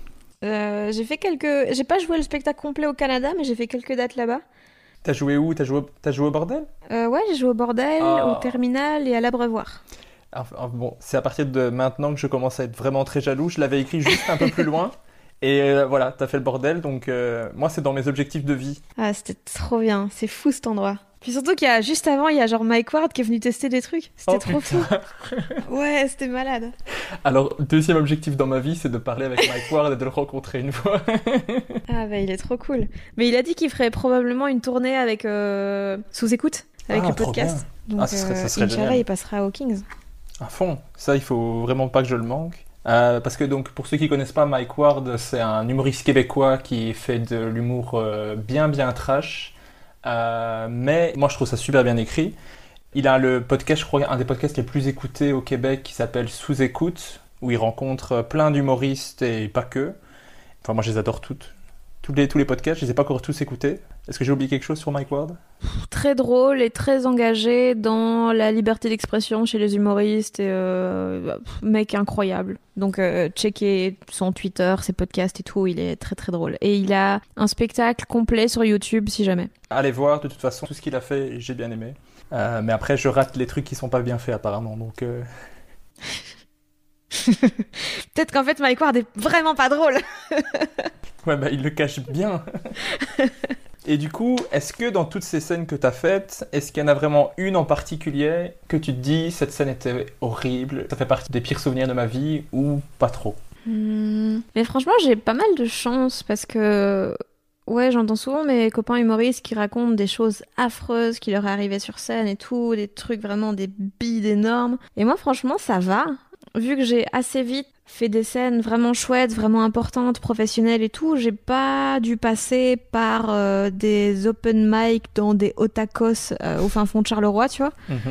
J'ai pas joué le spectacle complet au Canada, mais j'ai fait quelques dates là-bas. T'as joué où? T'as joué au bordel? Ouais, j'ai joué au Bordel, au Terminal et à l'Abreuvoir. Bon, c'est à partir de maintenant que je commence à être vraiment très jaloux. Je l'avais écrit juste un peu plus loin. Et voilà, t'as fait le bordel, donc moi c'est dans mes objectifs de vie. Ah, c'était trop bien, c'est fou cet endroit. Puis surtout juste avant, il y a genre Mike Ward qui est venu tester des trucs. C'était trop fou. Ouais, c'était malade. Alors, deuxième objectif dans ma vie, c'est de parler avec Mike Ward et de le rencontrer une fois. Ah bah il est trop cool. Mais il a dit qu'il ferait probablement une tournée avec Sous Écoute, avec le podcast. Donc ça serait Inch'Allah, génial. il passera aux Kings. À fond, ça il faut vraiment pas que je le manque. Parce que donc pour ceux qui connaissent pas Mike Ward, c'est un humoriste québécois qui fait de l'humour bien trash, mais moi je trouve ça super bien écrit. Il a le podcast, je crois, un des podcasts les plus écoutés au Québec qui s'appelle Sous Écoute, où il rencontre plein d'humoristes et pas que. Enfin moi je les adore toutes. Tous les podcasts, je les ai pas encore tous écoutés. Est-ce que j'ai oublié quelque chose sur Mike Ward? Très drôle et très engagé dans la liberté d'expression chez les humoristes. Et mec incroyable. Donc checkez son Twitter, ses podcasts et tout, il est très très drôle. Et il a un spectacle complet sur YouTube si jamais. Allez voir, de toute façon, tout ce qu'il a fait, j'ai bien aimé. Mais après, je rate les trucs qui sont pas bien faits apparemment, donc... Peut-être qu'en fait Mike Ward est vraiment pas drôle. Ouais, bah il le cache bien. Et du coup, est-ce que dans toutes ces scènes que tu as faites, est-ce qu'il y en a vraiment une en particulier que tu te dis, cette scène était horrible, ça fait partie des pires souvenirs de ma vie, ou pas trop? Mais franchement, j'ai pas mal de chance parce que... Ouais, j'entends souvent mes copains humoristes qui racontent des choses affreuses qui leur est arrivé sur scène et tout, des trucs vraiment, des bides énormes. Et moi, franchement, ça va. Vu que j'ai assez vite fait des scènes vraiment chouettes, vraiment importantes, professionnelles et tout, j'ai pas dû passer par des open mic dans des otakos au fin fond de Charleroi, tu vois.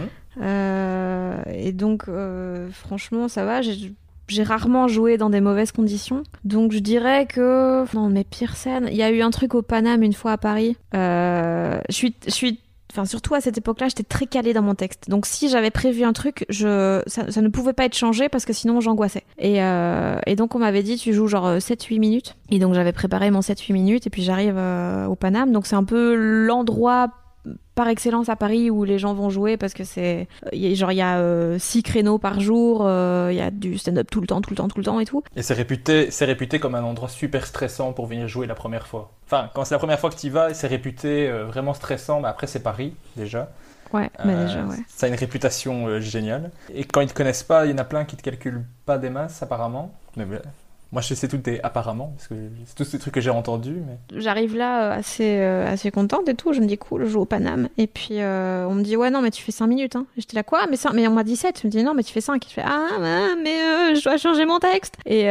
Et donc, franchement, ça va. J'ai rarement joué dans des mauvaises conditions. Donc je dirais que... Non, mes pires scènes... Il y a eu un truc au Paname une fois à Paris. Je suis... Enfin, surtout à cette époque-là, j'étais très calée dans mon texte. Donc si j'avais prévu un truc, ça ne pouvait pas être changé parce que sinon j'angoissais. Et donc on m'avait dit, tu joues genre 7-8 minutes. Et donc j'avais préparé mon 7-8 minutes et puis j'arrive au Paname. Donc c'est un peu l'endroit par excellence à Paris où les gens vont jouer parce que il y a 6 créneaux par jour, il y a du stand-up tout le temps et tout. Et c'est réputé comme un endroit super stressant pour venir jouer la première fois. Enfin, quand c'est la première fois que tu y vas, c'est réputé vraiment stressant, mais après c'est Paris déjà. Ouais, mais déjà, ouais. Ça a une réputation géniale. Et quand ils te connaissent pas, il y en a plein qui te calculent pas des masses apparemment. Mais moi je sais tout des apparemment, parce que c'est tous ces trucs que j'ai entendus. Mais... J'arrive là assez contente et tout, je me dis cool, je joue au Paname. Et puis on me dit ouais non mais tu fais 5 minutes. Hein. Et j'étais là quoi mais on m'a dit 7, je me dis non mais tu fais 5. Et je fais ah mais je dois changer mon texte.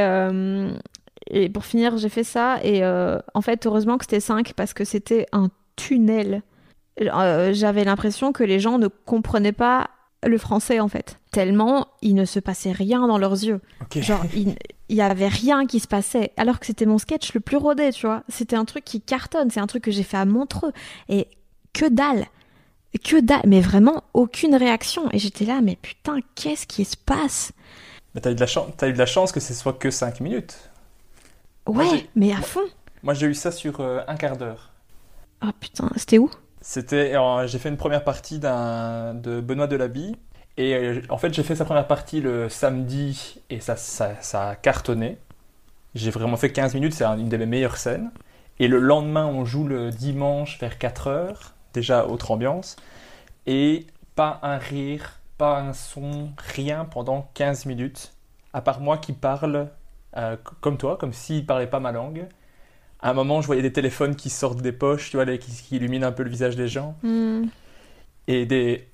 Et pour finir j'ai fait ça et en fait heureusement que c'était 5 parce que c'était un tunnel. J'avais l'impression que les gens ne comprenaient pas le français en fait. Tellement il ne se passait rien dans leurs yeux. Okay. Genre il y avait rien qui se passait alors que c'était mon sketch le plus rodé, tu vois. C'était un truc qui cartonne, c'est un truc que j'ai fait à Montreux et que dalle, mais vraiment aucune réaction. Et j'étais là mais putain qu'est-ce qui se passe? Mais t'as eu de la chance que ce soit que 5 minutes. Ouais, mais à fond. Moi j'ai eu ça sur un quart d'heure. Oh putain, c'était où? J'ai fait une première partie de Benoît Delabille. Et en fait, j'ai fait sa première partie le samedi et ça a cartonné. J'ai vraiment fait 15 minutes, c'est une de mes meilleures scènes. Et le lendemain, on joue le dimanche vers 4h, déjà autre ambiance. Et pas un rire, pas un son, rien pendant 15 minutes. À part moi qui parle comme toi, comme s'il ne parlait pas ma langue. À un moment, je voyais des téléphones qui sortent des poches, tu vois, qui illuminent un peu le visage des gens. Et des...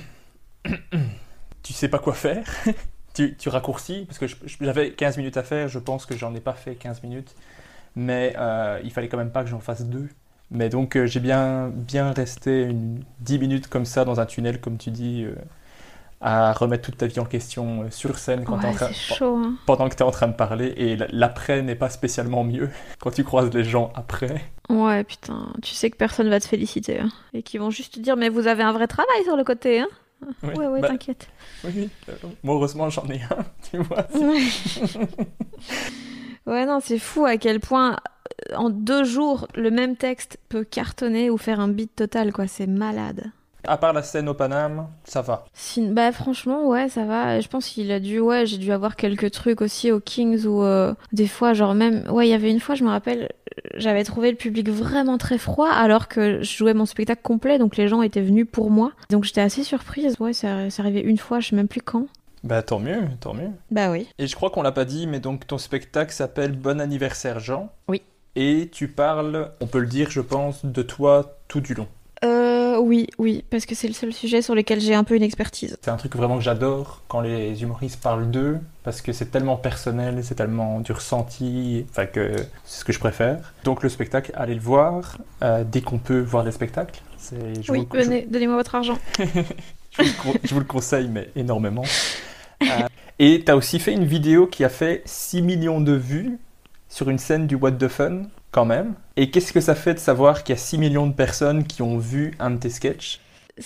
tu sais pas quoi faire. tu raccourcis, parce que j'avais 15 minutes à faire, je pense que j'en ai pas fait 15 minutes. Mais il fallait quand même pas que j'en fasse 2. Mais donc j'ai bien resté 10 minutes comme ça dans un tunnel, comme tu dis, à remettre toute ta vie en question sur scène quand Ouais, c'est chaud, hein. pendant que tu es en train de parler, et l'après n'est pas spécialement mieux quand tu croises les gens après. Ouais, putain, tu sais que personne va te féliciter, hein. Et qu'ils vont juste te dire, mais vous avez un vrai travail sur le côté, hein. Oui, Ouais, bah, t'inquiète. oui, moi heureusement j'en ai un, tu vois. Ouais, non, c'est fou à quel point, en 2 jours, le même texte peut cartonner ou faire un beat total, quoi. C'est malade. À part la scène au Paname, ça va. Bah franchement, ouais, ça va. Je pense qu'il a dû, ouais, j'ai dû avoir quelques trucs aussi au Kings où des fois, genre même, ouais, il y avait une fois, je me rappelle, j'avais trouvé le public vraiment très froid alors que je jouais mon spectacle complet, donc les gens étaient venus pour moi. Donc j'étais assez surprise. Ouais, ça arrivait une fois, je sais même plus quand. Bah tant mieux, tant mieux. Bah oui. Et je crois qu'on l'a pas dit, mais donc ton spectacle s'appelle Bon anniversaire Jean. Oui. Et tu parles, on peut le dire, je pense, de toi tout du long. Oui, parce que c'est le seul sujet sur lequel j'ai un peu une expertise. C'est un truc vraiment que j'adore quand les humoristes parlent d'eux, parce que c'est tellement personnel, c'est tellement du ressenti, enfin que c'est ce que je préfère. Donc le spectacle, allez le voir, dès qu'on peut voir les spectacles. Oui, venez, donnez-moi votre argent. Je vous le conseille, mais énormément. Et tu as aussi fait une vidéo qui a fait 6 millions de vues sur une scène du What the Fun, quand même. Et qu'est-ce que ça fait de savoir qu'il y a 6 millions de personnes qui ont vu un de tes sketchs?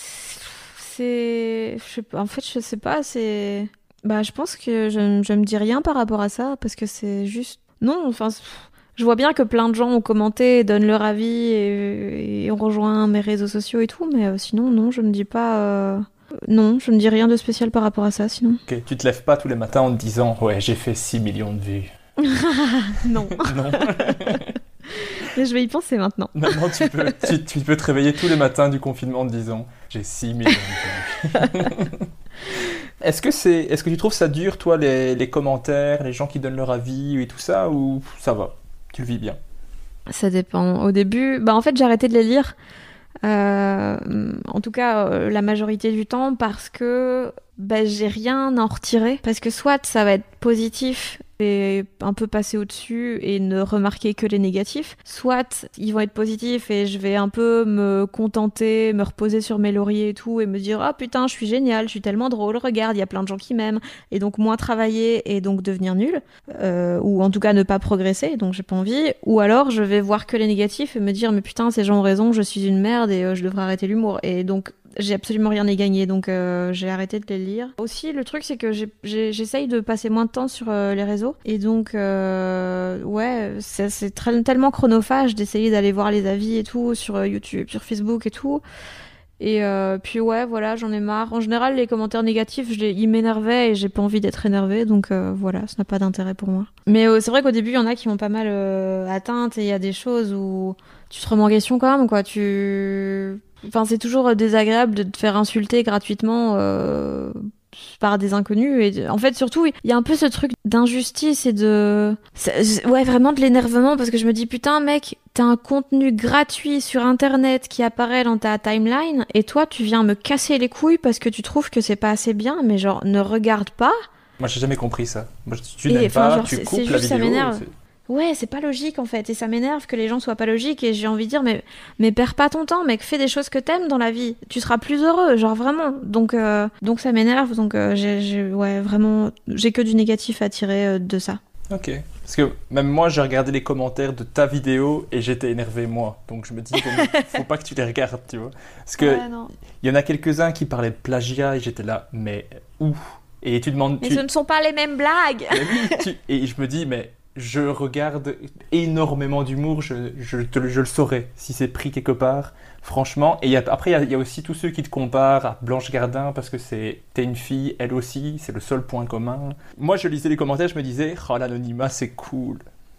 En fait, je sais pas, Bah, je pense que je me dis rien par rapport à ça, parce que c'est juste... Non, enfin... Je vois bien que plein de gens ont commenté, donnent leur avis et ont rejoint mes réseaux sociaux et tout, mais sinon, non, je me dis pas... Non, je me dis rien de spécial par rapport à ça, sinon. Ok, tu te lèves pas tous les matins en te disant « Ouais, j'ai fait 6 millions de vues ». Non. Non. Mais je vais y penser maintenant. Maintenant, tu peux te réveiller tous les matins du confinement en te disant « J'ai 6 millions de vues ». Est-ce que tu trouves ça dur, toi, les commentaires, les gens qui donnent leur avis et tout ça, ou ça va? Tu le vis bien? Ça dépend. Au début, bah en fait, j'ai arrêté de les lire. En tout cas, la majorité du temps, parce que bah, j'ai rien à en retirer. Parce que soit ça va être positif et un peu passer au-dessus et ne remarquer que les négatifs, soit ils vont être positifs et je vais un peu me contenter, me reposer sur mes lauriers et tout et me dire « Ah putain, je suis génial, je suis tellement drôle, regarde, il y a plein de gens qui m'aiment » et donc moins travailler et donc devenir nul, ou en tout cas ne pas progresser, donc j'ai pas envie. Ou alors je vais voir que les négatifs et me dire « Mais putain, ces gens ont raison, je suis une merde et je devrais arrêter l'humour » et donc j'ai absolument rien à y gagner, donc j'ai arrêté de les lire. Aussi, le truc, c'est que j'essaye de passer moins de temps sur les réseaux. Et donc, ouais, c'est tellement chronophage d'essayer d'aller voir les avis et tout sur YouTube, sur Facebook et tout. Et puis ouais, voilà, j'en ai marre. En général, les commentaires négatifs, ils m'énervaient et j'ai pas envie d'être énervée, donc voilà, ça n'a pas d'intérêt pour moi. Mais c'est vrai qu'au début, il y en a qui m'ont pas mal atteinte et il y a des choses où tu te remets en question quand même, quoi. Enfin, c'est toujours désagréable de te faire insulter gratuitement par des inconnus. Et en fait, surtout, il y a un peu ce truc d'injustice et ouais, vraiment de l'énervement, parce que je me dis, putain, mec, t'as un contenu gratuit sur Internet qui apparaît dans ta timeline, et toi, tu viens me casser les couilles parce que tu trouves que c'est pas assez bien, mais genre, ne regarde pas. Moi, j'ai jamais compris ça. Moi, tu n'aimes pas, genre, tu coupes la vidéo. Ça m'énerve. Ouais, c'est pas logique en fait, et ça m'énerve que les gens soient pas logiques, et j'ai envie de dire, mais perds pas ton temps, mec, fais des choses que t'aimes dans la vie, tu seras plus heureux, genre vraiment. Donc ça m'énerve, donc ouais, vraiment, j'ai que du négatif à tirer de ça. Ok, parce que même moi, j'ai regardé les commentaires de ta vidéo et j'étais énervé moi, donc je me dis, faut pas que tu les regardes, tu vois. Parce que il y en a quelques-uns qui parlaient de plagiat et j'étais là, mais où? Et tu demandes... Mais ce ne sont pas les mêmes blagues. Mais oui, et je me dis, mais... Je regarde énormément d'humour, je le saurais si c'est pris quelque part, franchement. Et après, il y a aussi tous ceux qui te comparent à Blanche Gardin parce que t'es une fille, elle aussi, c'est le seul point commun. Moi, je lisais les commentaires, je me disais, oh, l'anonymat, c'est cool.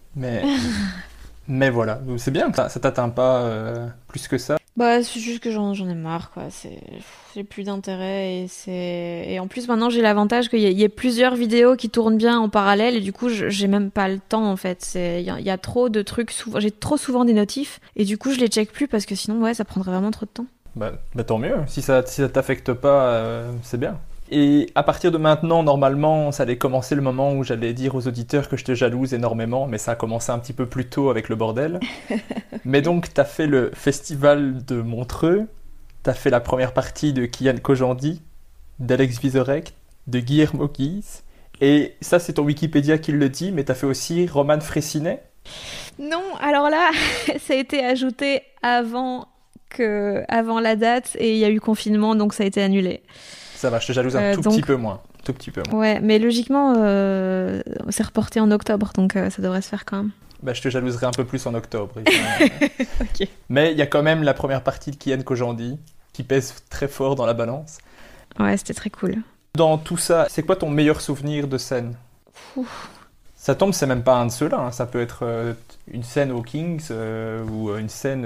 Mais voilà, c'est bien, ça t'atteint pas plus que ça. Bah, c'est juste que j'en ai marre, quoi. J'ai plus d'intérêt et en plus, maintenant, j'ai l'avantage qu'il y ait plusieurs vidéos qui tournent bien en parallèle et du coup, j'ai même pas le temps, en fait. Il y a trop de trucs, j'ai trop souvent des notifs et du coup, je les check plus parce que sinon, ouais, ça prendrait vraiment trop de temps. Bah tant mieux. Si ça t'affecte pas, c'est bien. Et à partir de maintenant, normalement, ça allait commencer le moment où j'allais dire aux auditeurs que je te jalouse énormément, mais ça a commencé un petit peu plus tôt avec le bordel. Mais donc, t'as fait le festival de Montreux, t'as fait la première partie de Kian Kojandi, d'Alex Vizorek, de Guillermo Guise. Et ça, c'est ton Wikipédia qui le dit, mais t'as fait aussi Roman Fressinet. Non, alors là, ça a été ajouté avant la date et il y a eu confinement, donc ça a été annulé. Ça va, je te jalouse un petit peu moins. Tout petit peu moins. Ouais, mais logiquement, c'est reporté en octobre, donc ça devrait se faire quand même. Bah, je te jalouserai un peu plus en octobre. Ok. Mais il y a quand même la première partie de Kian Kojandi qui pèse très fort dans la balance. Ouais, c'était très cool. Dans tout ça, c'est quoi ton meilleur souvenir de scène ? Ça tombe, c'est même pas un de ceux-là. Hein. Ça peut être une scène au Kings ou une scène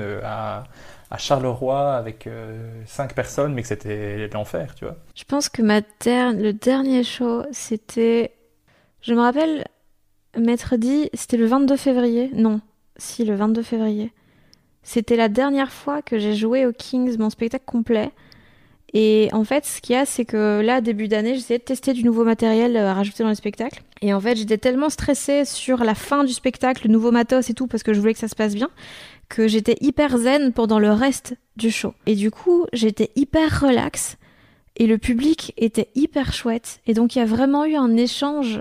à Charleroi avec 5 personnes, mais que c'était l'enfer, tu vois. Je pense que le dernier show, c'était... Je me rappelle, m'être dit, c'était le 22 février. Non, si, le 22 février. C'était la dernière fois que j'ai joué au Kings, mon spectacle complet. Et en fait, ce qu'il y a, c'est que là, début d'année, j'essayais de tester du nouveau matériel à rajouter dans les spectacles. Et en fait, j'étais tellement stressée sur la fin du spectacle, le nouveau matos et tout, parce que je voulais que ça se passe bien, que j'étais hyper zen pendant le reste du show. Et du coup, j'étais hyper relax. Et le public était hyper chouette. Et donc, il y a vraiment eu un échange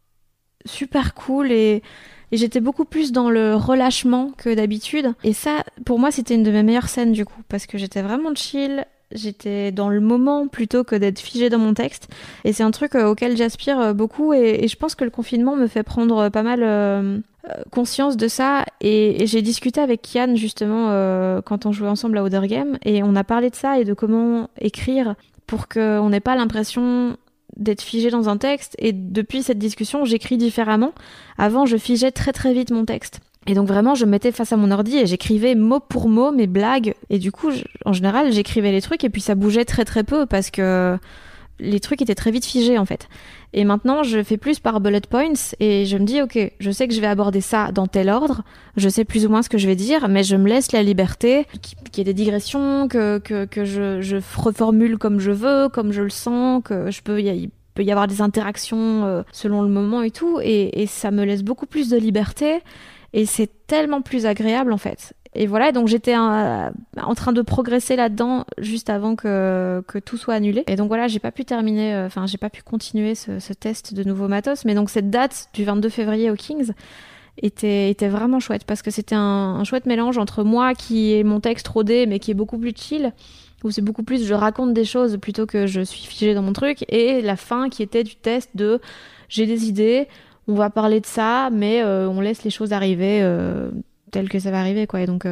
super cool et j'étais beaucoup plus dans le relâchement que d'habitude. Et ça, pour moi, c'était une de mes meilleures scènes du coup, parce que j'étais vraiment chill. J'étais dans le moment plutôt que d'être figée dans mon texte. Et c'est un truc auquel j'aspire beaucoup. Et je pense que le confinement me fait prendre pas mal conscience de ça. Et j'ai discuté avec Kian justement quand on jouait ensemble à Other Game. Et on a parlé de ça et de comment écrire pour qu'on n'ait pas l'impression d'être figé dans un texte. Et depuis cette discussion, j'écris différemment. Avant, je figeais très très vite mon texte. Et donc vraiment, je me mettais face à mon ordi et j'écrivais mot pour mot mes blagues. Et du coup, en général, j'écrivais les trucs et puis ça bougeait très très peu parce que les trucs étaient très vite figés en fait. Et maintenant, je fais plus par bullet points et je me dis, ok, je sais que je vais aborder ça dans tel ordre, je sais plus ou moins ce que je vais dire, mais je me laisse la liberté qu'il y ait des digressions, que je reformule comme je veux, comme je le sens, que il peut y avoir des interactions selon le moment et tout. Et ça me laisse beaucoup plus de liberté. Et c'est tellement plus agréable en fait. Et voilà, donc j'étais en train de progresser là-dedans juste avant que tout soit annulé. Et donc voilà, j'ai pas pu continuer ce test de nouveau matos. Mais donc cette date du 22 février au Kings était vraiment chouette parce que c'était un chouette mélange entre moi qui ai mon texte rodé mais qui est beaucoup plus chill, où c'est beaucoup plus je raconte des choses plutôt que je suis figée dans mon truc, et la fin qui était du test de j'ai des idées, on va parler de ça, mais on laisse les choses arriver telles que ça va arriver, quoi. Et donc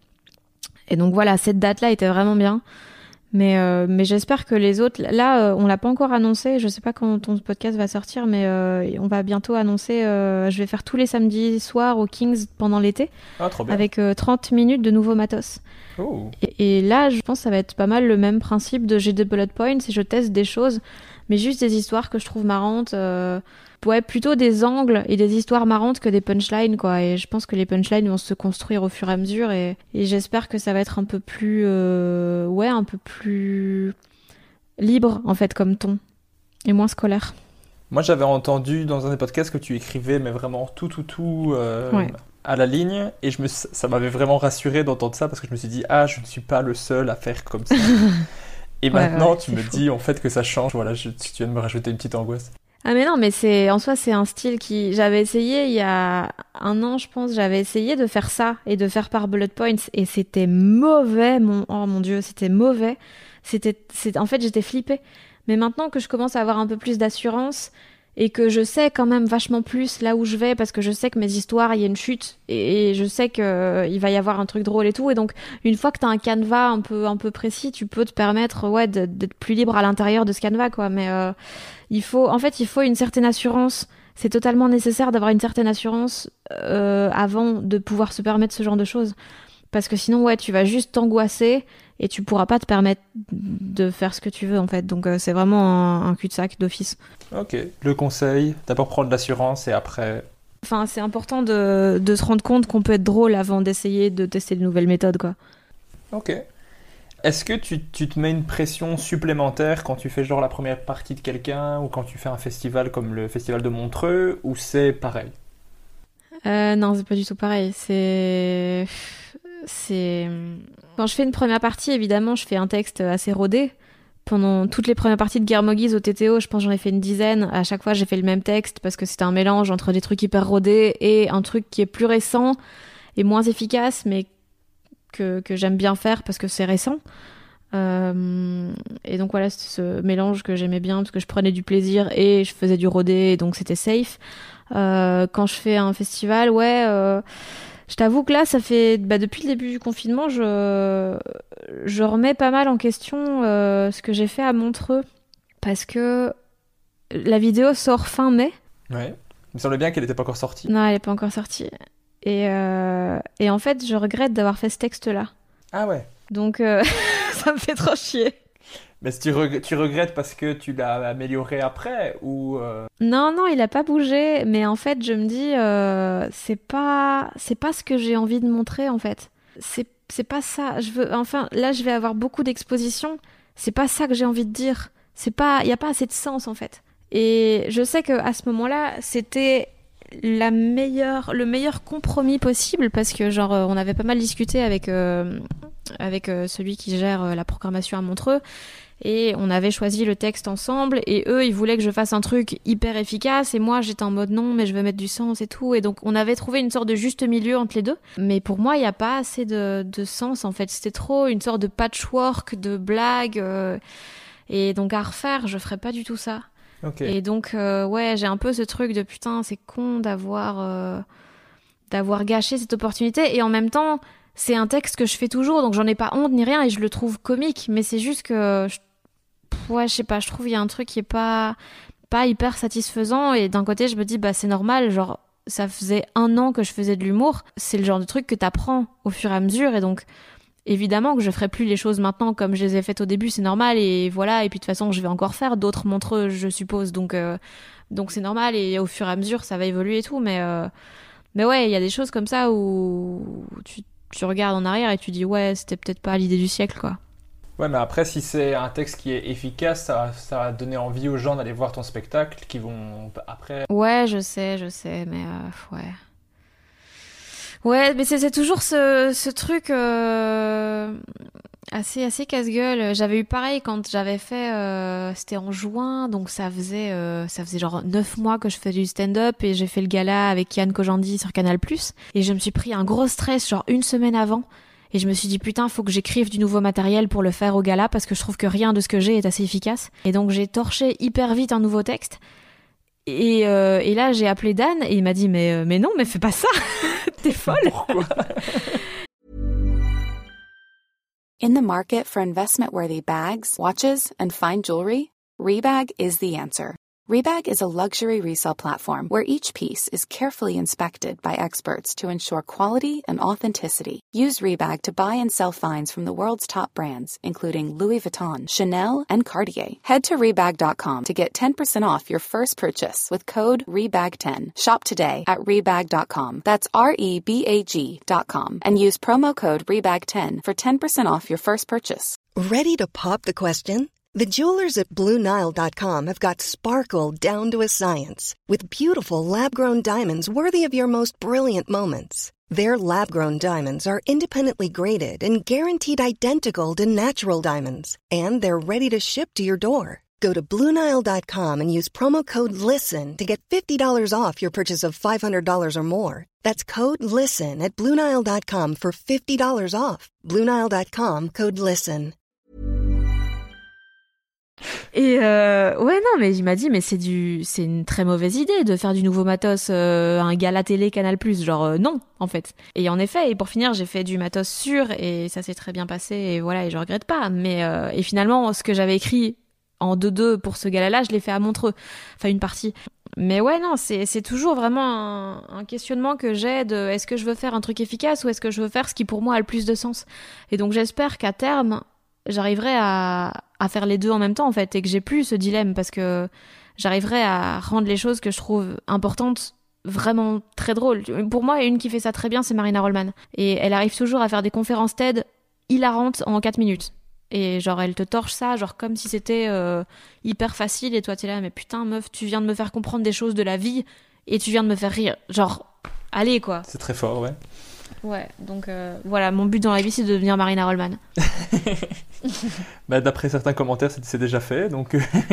voilà, cette date-là était vraiment bien. Mais j'espère que les autres... Là, on l'a pas encore annoncé. Je sais pas quand ton podcast va sortir, mais on va bientôt annoncer... je vais faire tous les samedis soirs au Kings pendant l'été. Ah, trop bien. Avec 30 minutes de nouveau matos. Oh. Et là, je pense que ça va être pas mal le même principe de j'ai des bullet points et je teste des choses, mais juste des histoires que je trouve marrantes. Ouais, plutôt des angles et des histoires marrantes que des punchlines, quoi. Et je pense que les punchlines vont se construire au fur et à mesure et j'espère que ça va être un peu plus un peu plus libre en fait comme ton et moins scolaire. Moi, j'avais entendu dans un des podcasts que tu écrivais mais vraiment tout Ouais. à la ligne, et ça m'avait vraiment rassuré d'entendre ça parce que je me suis dit je ne suis pas le seul à faire comme ça. Et maintenant, tu me dis en fait que ça change. Voilà, tu viens de me rajouter une petite angoisse. Ah mais non, mais en soi c'est un style qui j'avais essayé il y a 1 an, je pense. J'avais essayé de faire ça et de faire par bullet points et c'était mauvais. Oh mon Dieu, c'était mauvais. En fait, j'étais flippée. Mais maintenant que je commence à avoir un peu plus d'assurance et que je sais quand même vachement plus là où je vais, parce que je sais que mes histoires, il y a une chute et je sais que il va y avoir un truc drôle et tout. Et donc une fois que t'as un canevas un peu précis, tu peux te permettre d'être plus libre à l'intérieur de ce canevas, quoi. Mais il faut une certaine assurance. C'est totalement nécessaire d'avoir une certaine assurance avant de pouvoir se permettre ce genre de choses. Parce que sinon, tu vas juste t'angoisser et tu pourras pas te permettre de faire ce que tu veux, en fait. Donc, c'est vraiment un cul-de-sac d'office. Ok. Le conseil, d'abord prendre l'assurance et après... Enfin, c'est important de se rendre compte qu'on peut être drôle avant d'essayer de tester de nouvelles méthodes, quoi. Ok. Est-ce que tu te mets une pression supplémentaire quand tu fais genre la première partie de quelqu'un ou quand tu fais un festival comme le festival de Montreux, ou c'est pareil ? Non, c'est pas du tout pareil. Quand je fais une première partie, évidemment, je fais un texte assez rodé pendant toutes les premières parties de Guerre Mogis au TTO, je pense que j'en ai fait une dizaine. À chaque fois, j'ai fait le même texte parce que c'était un mélange entre des trucs hyper rodés et un truc qui est plus récent et moins efficace, mais que j'aime bien faire parce que c'est récent. Et donc voilà, c'était ce mélange que j'aimais bien parce que je prenais du plaisir et je faisais du rodé, et donc c'était safe. Quand je fais un festival, je t'avoue que là, ça fait depuis le début du confinement, je remets pas mal en question ce que j'ai fait à Montreux parce que la vidéo sort fin mai. Ouais. Il me semblait bien qu'elle n'était pas encore sortie. Non, elle n'est pas encore sortie. Et en fait, je regrette d'avoir fait ce texte-là. Ah ouais. Donc, ça me fait trop chier. Mais tu regrettes parce que tu l'as amélioré après ou Non, il a pas bougé. Mais en fait, je me dis, c'est pas ce que j'ai envie de montrer, en fait. C'est pas ça. Là, je vais avoir beaucoup d'expositions. C'est pas ça que j'ai envie de dire. Il y a pas assez de sens, en fait. Et je sais qu'à ce moment-là, c'était le meilleur compromis possible parce que on avait pas mal discuté avec celui qui gère la programmation à Montreux et on avait choisi le texte ensemble et eux ils voulaient que je fasse un truc hyper efficace et moi j'étais en mode non mais je veux mettre du sens et tout et donc on avait trouvé une sorte de juste milieu entre les deux mais pour moi il n'y a pas assez de sens en fait, c'était trop une sorte de patchwork de blagues et donc à refaire je ferais pas du tout ça. Okay. Et donc, j'ai un peu ce truc de putain, c'est con d'avoir gâché cette opportunité. Et en même temps, c'est un texte que je fais toujours, donc j'en ai pas honte ni rien et je le trouve comique. Mais c'est juste que, je sais pas, je trouve il y a un truc qui est pas hyper satisfaisant. Et d'un côté, je me dis, c'est normal, genre, ça faisait 1 an que je faisais de l'humour. C'est le genre de truc que t'apprends au fur et à mesure. Et donc, évidemment que je ferai plus les choses maintenant comme je les ai faites au début, c'est normal et voilà. Et puis de toute façon, je vais encore faire d'autres Montreux, je suppose. Donc c'est normal et au fur et à mesure, ça va évoluer et tout. Mais ouais, il y a des choses comme ça où tu regardes en arrière et tu dis ouais, c'était peut-être pas l'idée du siècle, quoi. Ouais, mais après, si c'est un texte qui est efficace, ça va donner envie aux gens d'aller voir ton spectacle, qui vont après. Ouais, je sais, mais ouais. Ouais, mais c'est toujours ce truc assez casse-gueule. J'avais eu pareil quand j'avais fait, c'était en juin, donc ça faisait genre 9 mois que je faisais du stand-up et j'ai fait le gala avec Kian Kojandi sur Canal+. Et je me suis pris un gros stress genre 1 semaine avant. Et je me suis dit putain, faut que j'écrive du nouveau matériel pour le faire au gala parce que je trouve que rien de ce que j'ai est assez efficace. Et donc j'ai torché hyper vite un nouveau texte. Et là, j'ai appelé Dan et il m'a dit mais non, mais fais pas ça. T'es folle. Pourquoi? In the market for investment-worthy bags, watches, and fine jewelry, Rebag is the answer. Rebag is a luxury resale platform where each piece is carefully inspected by experts to ensure quality and authenticity. Use Rebag to buy and sell finds from the world's top brands, including Louis Vuitton, Chanel, and Cartier. Head to Rebag.com to get 10% off your first purchase with code REBAG10. Shop today at Rebag.com. That's REBAG.com. And use promo code REBAG10 for 10% off your first purchase. Ready to pop the question? The jewelers at BlueNile.com have got sparkle down to a science with beautiful lab-grown diamonds worthy of your most brilliant moments. Their lab-grown diamonds are independently graded and guaranteed identical to natural diamonds, and they're ready to ship to your door. Go to BlueNile.com and use promo code LISTEN to get $50 off your purchase of $500 or more. That's code LISTEN at BlueNile.com for $50 off. BlueNile.com, code LISTEN. Et non, mais il m'a dit mais c'est une très mauvaise idée de faire du nouveau matos un gala télé Canal+, genre non en fait. Et en effet, et pour finir, j'ai fait du matos sûr et ça s'est très bien passé et voilà, et je regrette pas, mais et finalement ce que j'avais écrit en 2-2 pour ce gala-là, je l'ai fait à Montreux, enfin une partie. Mais ouais, non, c'est toujours vraiment un questionnement que j'ai de est-ce que je veux faire un truc efficace ou est-ce que je veux faire ce qui pour moi a le plus de sens. Et donc j'espère qu'à terme j'arriverai à faire les deux en même temps en fait et que j'ai plus ce dilemme parce que j'arriverai à rendre les choses que je trouve importantes vraiment très drôles. Pour moi, une qui fait ça très bien, c'est Marina Rollman. Et elle arrive toujours à faire des conférences TED hilarantes en 4 minutes. Et genre elle te torche ça genre comme si c'était hyper facile et toi t'es là mais putain meuf, tu viens de me faire comprendre des choses de la vie et tu viens de me faire rire. Genre allez quoi. C'est très fort, ouais. Ouais, donc voilà, mon but dans la vie, c'est de devenir Marina Rollman. Bah, d'après certains commentaires, c'est déjà fait, donc...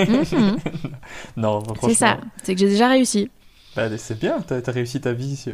Non, bah, franchement... C'est ça, c'est que j'ai déjà réussi. Bah, c'est bien, t'as réussi ta vie.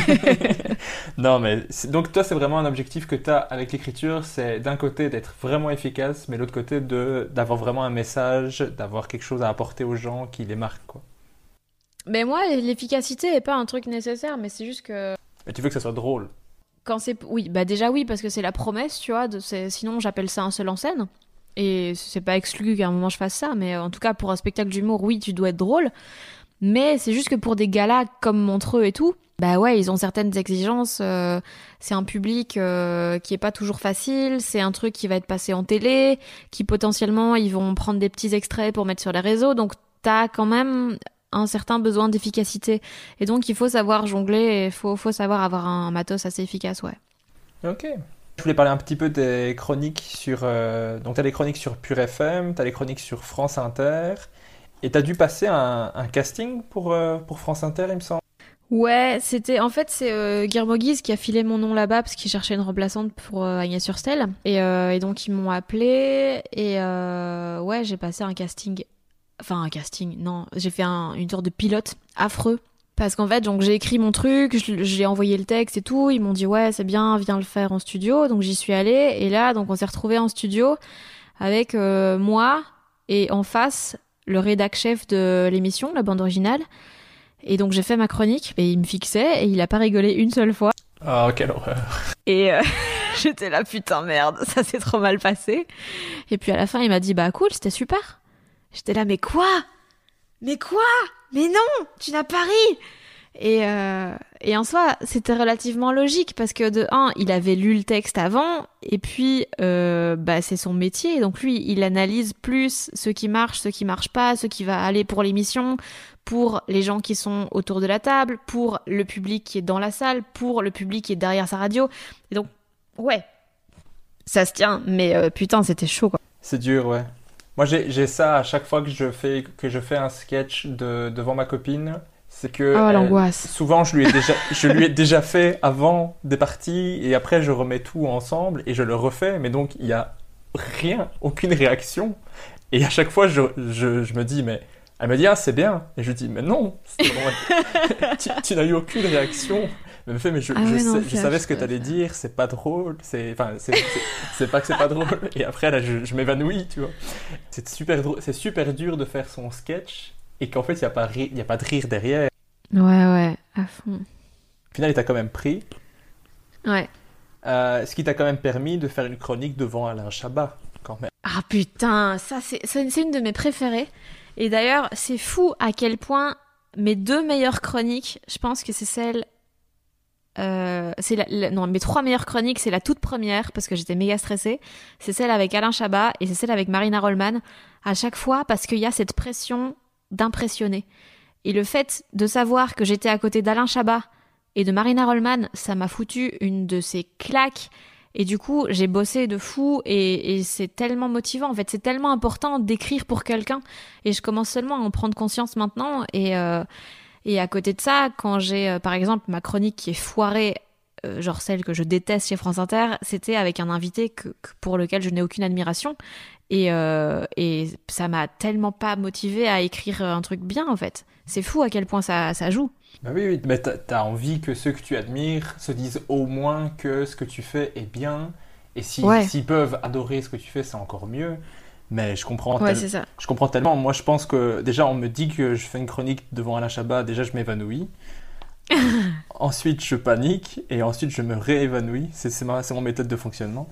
Non, mais... Donc toi, c'est vraiment un objectif que t'as avec l'écriture, c'est d'un côté d'être vraiment efficace, mais l'autre côté d'avoir vraiment un message, d'avoir quelque chose à apporter aux gens qui les marque, quoi. Mais moi, l'efficacité est pas un truc nécessaire, mais c'est juste que... Mais tu veux que ça soit drôle. Quand c'est... Oui, bah déjà oui, parce que c'est la promesse, tu vois, sinon j'appelle ça un seul en scène. Et c'est pas exclu qu'à un moment je fasse ça, mais en tout cas, pour un spectacle d'humour, oui, tu dois être drôle. Mais c'est juste que pour des galas comme Montreux et tout, bah ouais, ils ont certaines exigences. C'est un public qui est pas toujours facile. C'est un truc qui va être passé en télé, qui potentiellement ils vont prendre des petits extraits pour mettre sur les réseaux. Donc t'as quand même un certain besoin d'efficacité. Et donc il faut savoir jongler et il faut savoir avoir un matos assez efficace, ouais. Ok. Je voulais parler un petit peu des chroniques sur... Donc t'as les chroniques sur Pure FM, t'as les chroniques sur France Inter... Et t'as dû passer un casting pour France Inter, il me semble. Ouais, c'est Guillermo Guise qui a filé mon nom là-bas parce qu'il cherchait une remplaçante pour Agnès Surstel. Et donc ils m'ont appelé et ouais, j'ai passé un casting. Enfin un casting, non, j'ai fait une sorte de pilote affreux. Parce qu'en fait, donc j'ai écrit mon truc, j'ai envoyé le texte et tout, ils m'ont dit ouais c'est bien, viens le faire en studio. Donc j'y suis allée et là donc on s'est retrouvés en studio avec moi et en face... le rédac chef de l'émission, la bande originale. Et donc j'ai fait ma chronique et il me fixait et il a pas rigolé une seule fois. Ah, quelle horreur. Et j'étais là, putain merde, ça s'est trop mal passé. Et puis à la fin il m'a dit bah cool, c'était super. J'étais là, mais quoi ? Mais non, tu n'as pas ri. Et en soi, c'était relativement logique parce que de un, il avait lu le texte avant et puis bah c'est son métier. Donc lui, il analyse plus ce qui marche, ce qui marche pas, ce qui va aller pour l'émission, pour les gens qui sont autour de la table, pour le public qui est dans la salle, pour le public qui est derrière sa radio. Et donc, ouais, ça se tient. Mais putain, c'était chaud, quoi. C'est dur, ouais. Moi, j'ai ça à chaque fois que je fais un sketch devant ma copine. C'est que l'angoisse. Souvent je lui ai déjà fait avant des parties et après je remets tout ensemble et je le refais, mais donc il y a rien, aucune réaction. Et à chaque fois je me dis mais elle me dit ah c'est bien et je dis mais non, tu n'as eu aucune réaction. Elle me fait mais je savais ce que t'allais dire, c'est pas drôle, c'est pas que c'est pas drôle. Et après là je m'évanouis, tu vois. C'est super drôle, c'est super dur de faire son sketch. Et qu'en fait, il n'y a pas de rire derrière. Ouais, à fond. Au final, il t'a quand même pris. Ouais. Ce qui t'a quand même permis de faire une chronique devant Alain Chabat, quand même. Ah putain, ça c'est une de mes préférées. Et d'ailleurs, c'est fou à quel point mes deux meilleures chroniques, je pense que c'est celle... non, mes trois meilleures chroniques, c'est la toute première, parce que j'étais méga stressée. C'est celle avec Alain Chabat et c'est celle avec Marina Rollman. À chaque fois, parce qu'il y a cette pression... d'impressionner. Et le fait de savoir que j'étais à côté d'Alain Chabat et de Marina Rollman, ça m'a foutu une de ces claques. Et du coup, j'ai bossé de fou et c'est tellement motivant. En fait, c'est tellement important d'écrire pour quelqu'un. Et je commence seulement à en prendre conscience maintenant. Et à côté de ça, quand j'ai, par exemple, ma chronique qui est foirée, genre celle que je déteste chez France Inter, c'était avec un invité pour lequel je n'ai aucune admiration. Et ça m'a tellement pas motivée à écrire un truc bien, en fait. C'est fou à quel point ça joue. Bah oui, mais t'as envie que ceux que tu admires se disent au moins que ce que tu fais est bien. Et s'ils peuvent adorer ce que tu fais, c'est encore mieux. Mais je comprends, c'est ça. Je comprends tellement. Moi, je pense que déjà, on me dit que je fais une chronique devant Alain Chabat. Déjà, je m'évanouis. Ensuite, je panique. Et ensuite, je me réévanouis. C'est mon méthode de fonctionnement.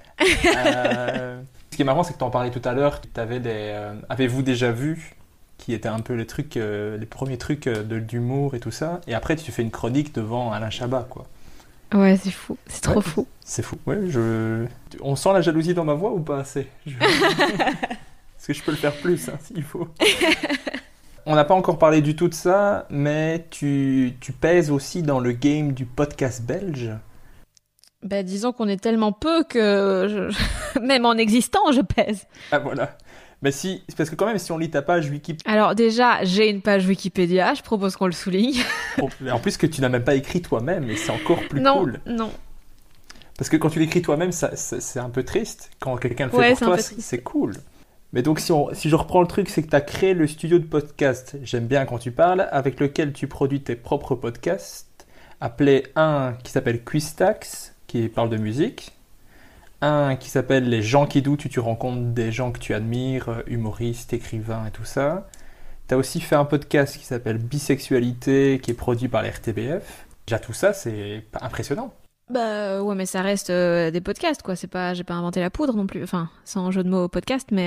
Ce qui est marrant, c'est que tu en parlais tout à l'heure. Avez-vous déjà vu, qui étaient un peu les premiers trucs d'humour et tout ça. Et après, tu fais une chronique devant Alain Chabat, quoi. Ouais, c'est fou. C'est trop fou. C'est fou. Ouais, on sent la jalousie dans ma voix ou pas assez? Est-ce que je peux le faire plus, hein, s'il faut? On n'a pas encore parlé du tout de ça, mais tu pèses aussi dans le game du podcast belge. Bah, disons qu'on est tellement peu que même en existant, je pèse. Ah voilà. Mais si, parce que quand même, si on lit ta page Wikipédia... Alors déjà, j'ai une page Wikipédia, je propose qu'on le souligne. En plus que tu n'as même pas écrit toi-même, et c'est encore plus Non, cool. non. Parce que quand tu l'écris toi-même, c'est un peu triste. Quand quelqu'un le fait Ouais, pour c'est un toi, peu triste. c'est cool. Mais donc, si je reprends le truc, c'est que tu as créé le studio de podcast J'aime bien quand tu parles, avec lequel tu produis tes propres podcasts, appelé un qui s'appelle Quiztax, qui parle de musique, un qui s'appelle Les gens qui doutent, où tu rencontres des gens que tu admires, humoristes, écrivains et tout ça. Tu as aussi fait un podcast qui s'appelle Bisexualité, qui est produit par la RTBF. Déjà tout ça, c'est impressionnant. Bah ouais, mais ça reste des podcasts, quoi. C'est pas, j'ai pas inventé la poudre non plus. Enfin, sans jeu de mots podcast, mais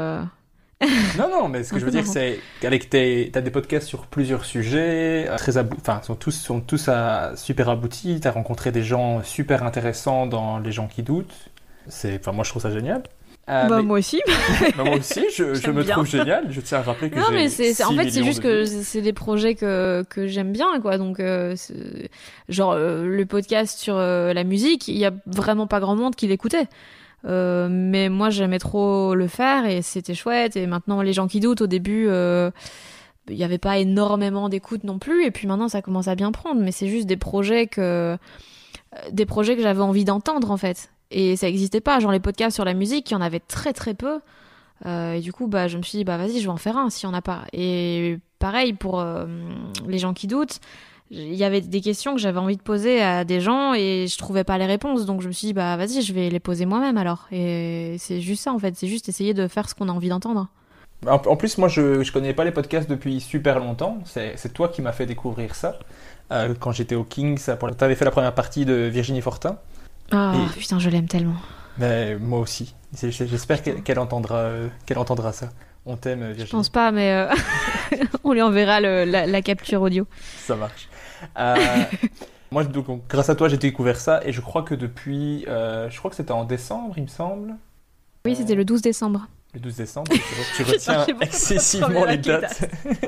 Non, mais ce que je veux dire, c'est qu'avec t'as des podcasts sur plusieurs sujets, sont tous super aboutis. T'as rencontré des gens super intéressants dans Les gens qui doutent. Moi, je trouve ça génial. Moi aussi. Moi aussi, je me trouve génial. Je tiens à rappeler que non, j'ai mais en fait, 6 c'est juste millions de que vues. c'est des projets que j'aime bien, quoi. Donc, genre, le podcast sur la musique, il y a vraiment pas grand monde qui l'écoutait. Mais moi, j'aimais trop le faire et c'était chouette. Et maintenant, Les gens qui doutent, au début, il y avait pas énormément d'écoute non plus. Et puis maintenant, ça commence à bien prendre. Mais c'est juste des projets que j'avais envie d'entendre, en fait. Et ça n'existait pas. Genre, les podcasts sur la musique, il y en avait très très peu. Et du coup, je me suis dit, vas-y, je vais en faire un s'il n'y en a pas. Et pareil, pour Les gens qui doutent, il y avait des questions que j'avais envie de poser à des gens et je trouvais pas les réponses. Donc je me suis dit, vas-y, je vais les poser moi-même alors. Et c'est juste ça, en fait. C'est juste essayer de faire ce qu'on a envie d'entendre. En plus, moi, je connais pas les podcasts depuis super longtemps. C'est toi qui m'as fait découvrir ça. Quand j'étais au Kings, t'avais fait la première partie de Virginie Fortin. Oh, putain, je l'aime tellement. Mais moi aussi. J'espère qu'elle entendra ça. On t'aime, Virginie. Je pense pas, mais on lui enverra la capture audio. Ça marche. Moi, donc, grâce à toi, j'ai découvert ça. Et je crois que depuis... je crois que c'était en décembre, il me semble. Oui, c'était le 12 décembre. Le 12 décembre. Tu retiens excessivement les dates.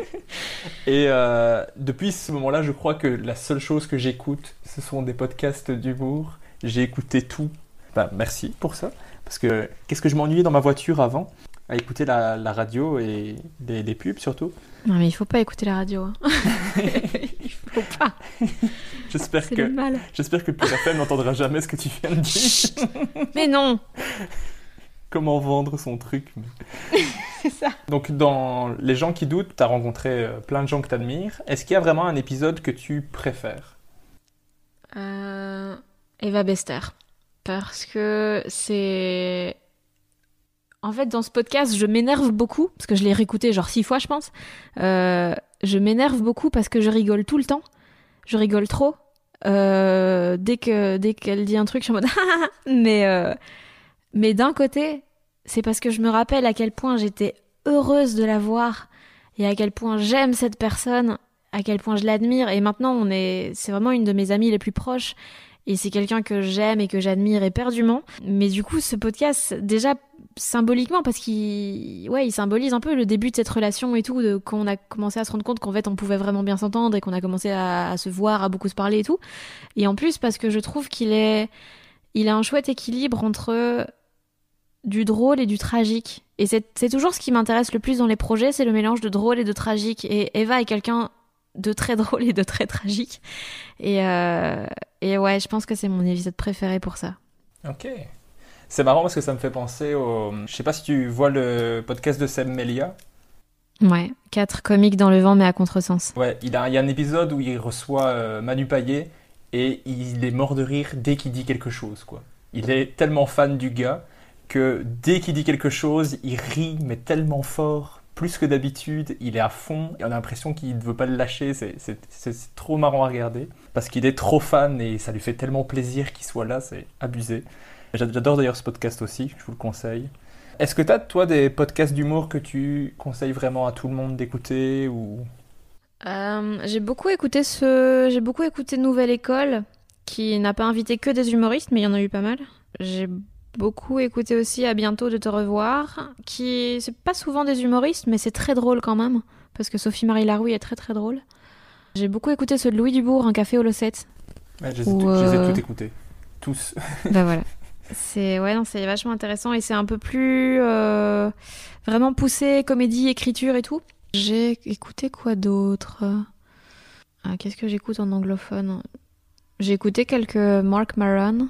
Et depuis ce moment-là, je crois que la seule chose que j'écoute, ce sont des podcasts d'humour. J'ai écouté tout. Merci pour ça. Parce que qu'est-ce que je m'ennuyais dans ma voiture avant à écouter la radio et les pubs surtout. Non, mais il faut pas écouter la radio. Hein. Il faut pas. J'espère que Pure FM n'entendra jamais ce que tu viens de dire. Mais non. Comment vendre son truc. C'est ça. Donc dans Les gens qui doutent, tu as rencontré plein de gens que tu admires. Est-ce qu'il y a vraiment un épisode que tu préfères ? Eva Bester. Parce que c'est... En fait, dans ce podcast, je m'énerve beaucoup, parce que je l'ai réécouté genre 6 fois, je pense. Je m'énerve beaucoup parce que je rigole tout le temps. Je rigole trop. Dès qu'elle dit un truc, je suis en mode... Mais d'un côté, c'est parce que je me rappelle à quel point j'étais heureuse de la voir et à quel point j'aime cette personne, à quel point je l'admire. Et maintenant, c'est vraiment une de mes amies les plus proches. Et c'est quelqu'un que j'aime et que j'admire éperdument. Mais du coup, ce podcast, déjà symboliquement, parce qu'il symbolise un peu le début de cette relation et tout, quand on a commencé à se rendre compte qu'en fait, on pouvait vraiment bien s'entendre et qu'on a commencé à se voir, à beaucoup se parler et tout. Et en plus, parce que je trouve qu'il a un chouette équilibre entre du drôle et du tragique. Et c'est toujours ce qui m'intéresse le plus dans les projets, c'est le mélange de drôle et de tragique. Et Eva est quelqu'un de très drôle et de très tragique. Et ouais, je pense que c'est mon épisode préféré pour ça. Ok. C'est marrant parce que ça me fait penser au... Je sais pas si tu vois le podcast de Seb Melia. Ouais, 4 comiques dans le vent mais à contresens. Ouais, il y a un épisode où il reçoit Manu Payet et il est mort de rire dès qu'il dit quelque chose, quoi. Il est tellement fan du gars que dès qu'il dit quelque chose, il rit mais tellement fort, plus que d'habitude, il est à fond et on a l'impression qu'il ne veut pas le lâcher. C'est trop marrant à regarder parce qu'il est trop fan et ça lui fait tellement plaisir qu'il soit là, c'est abusé. J'adore d'ailleurs ce podcast aussi, je vous le conseille. Est-ce que tu as, toi, des podcasts d'humour que tu conseilles vraiment à tout le monde d'écouter ou... J'ai beaucoup écouté Nouvelle École, qui n'a pas invité que des humoristes, mais il y en a eu pas mal. J'ai beaucoup écouté aussi À bientôt de te revoir, c'est pas souvent des humoristes, mais c'est très drôle quand même, parce que Sophie-Marie Larouille est très très drôle. J'ai beaucoup écouté ceux de Louis Dubourg, Un café aux Locettes. Ouais, je les ai tous écoutés. Tous. Bah voilà. Ouais, non, c'est vachement intéressant et c'est un peu plus vraiment poussé, comédie, écriture et tout. J'ai écouté quoi d'autre? Qu'est-ce que j'écoute en anglophone? J'ai écouté quelques Marc Maron.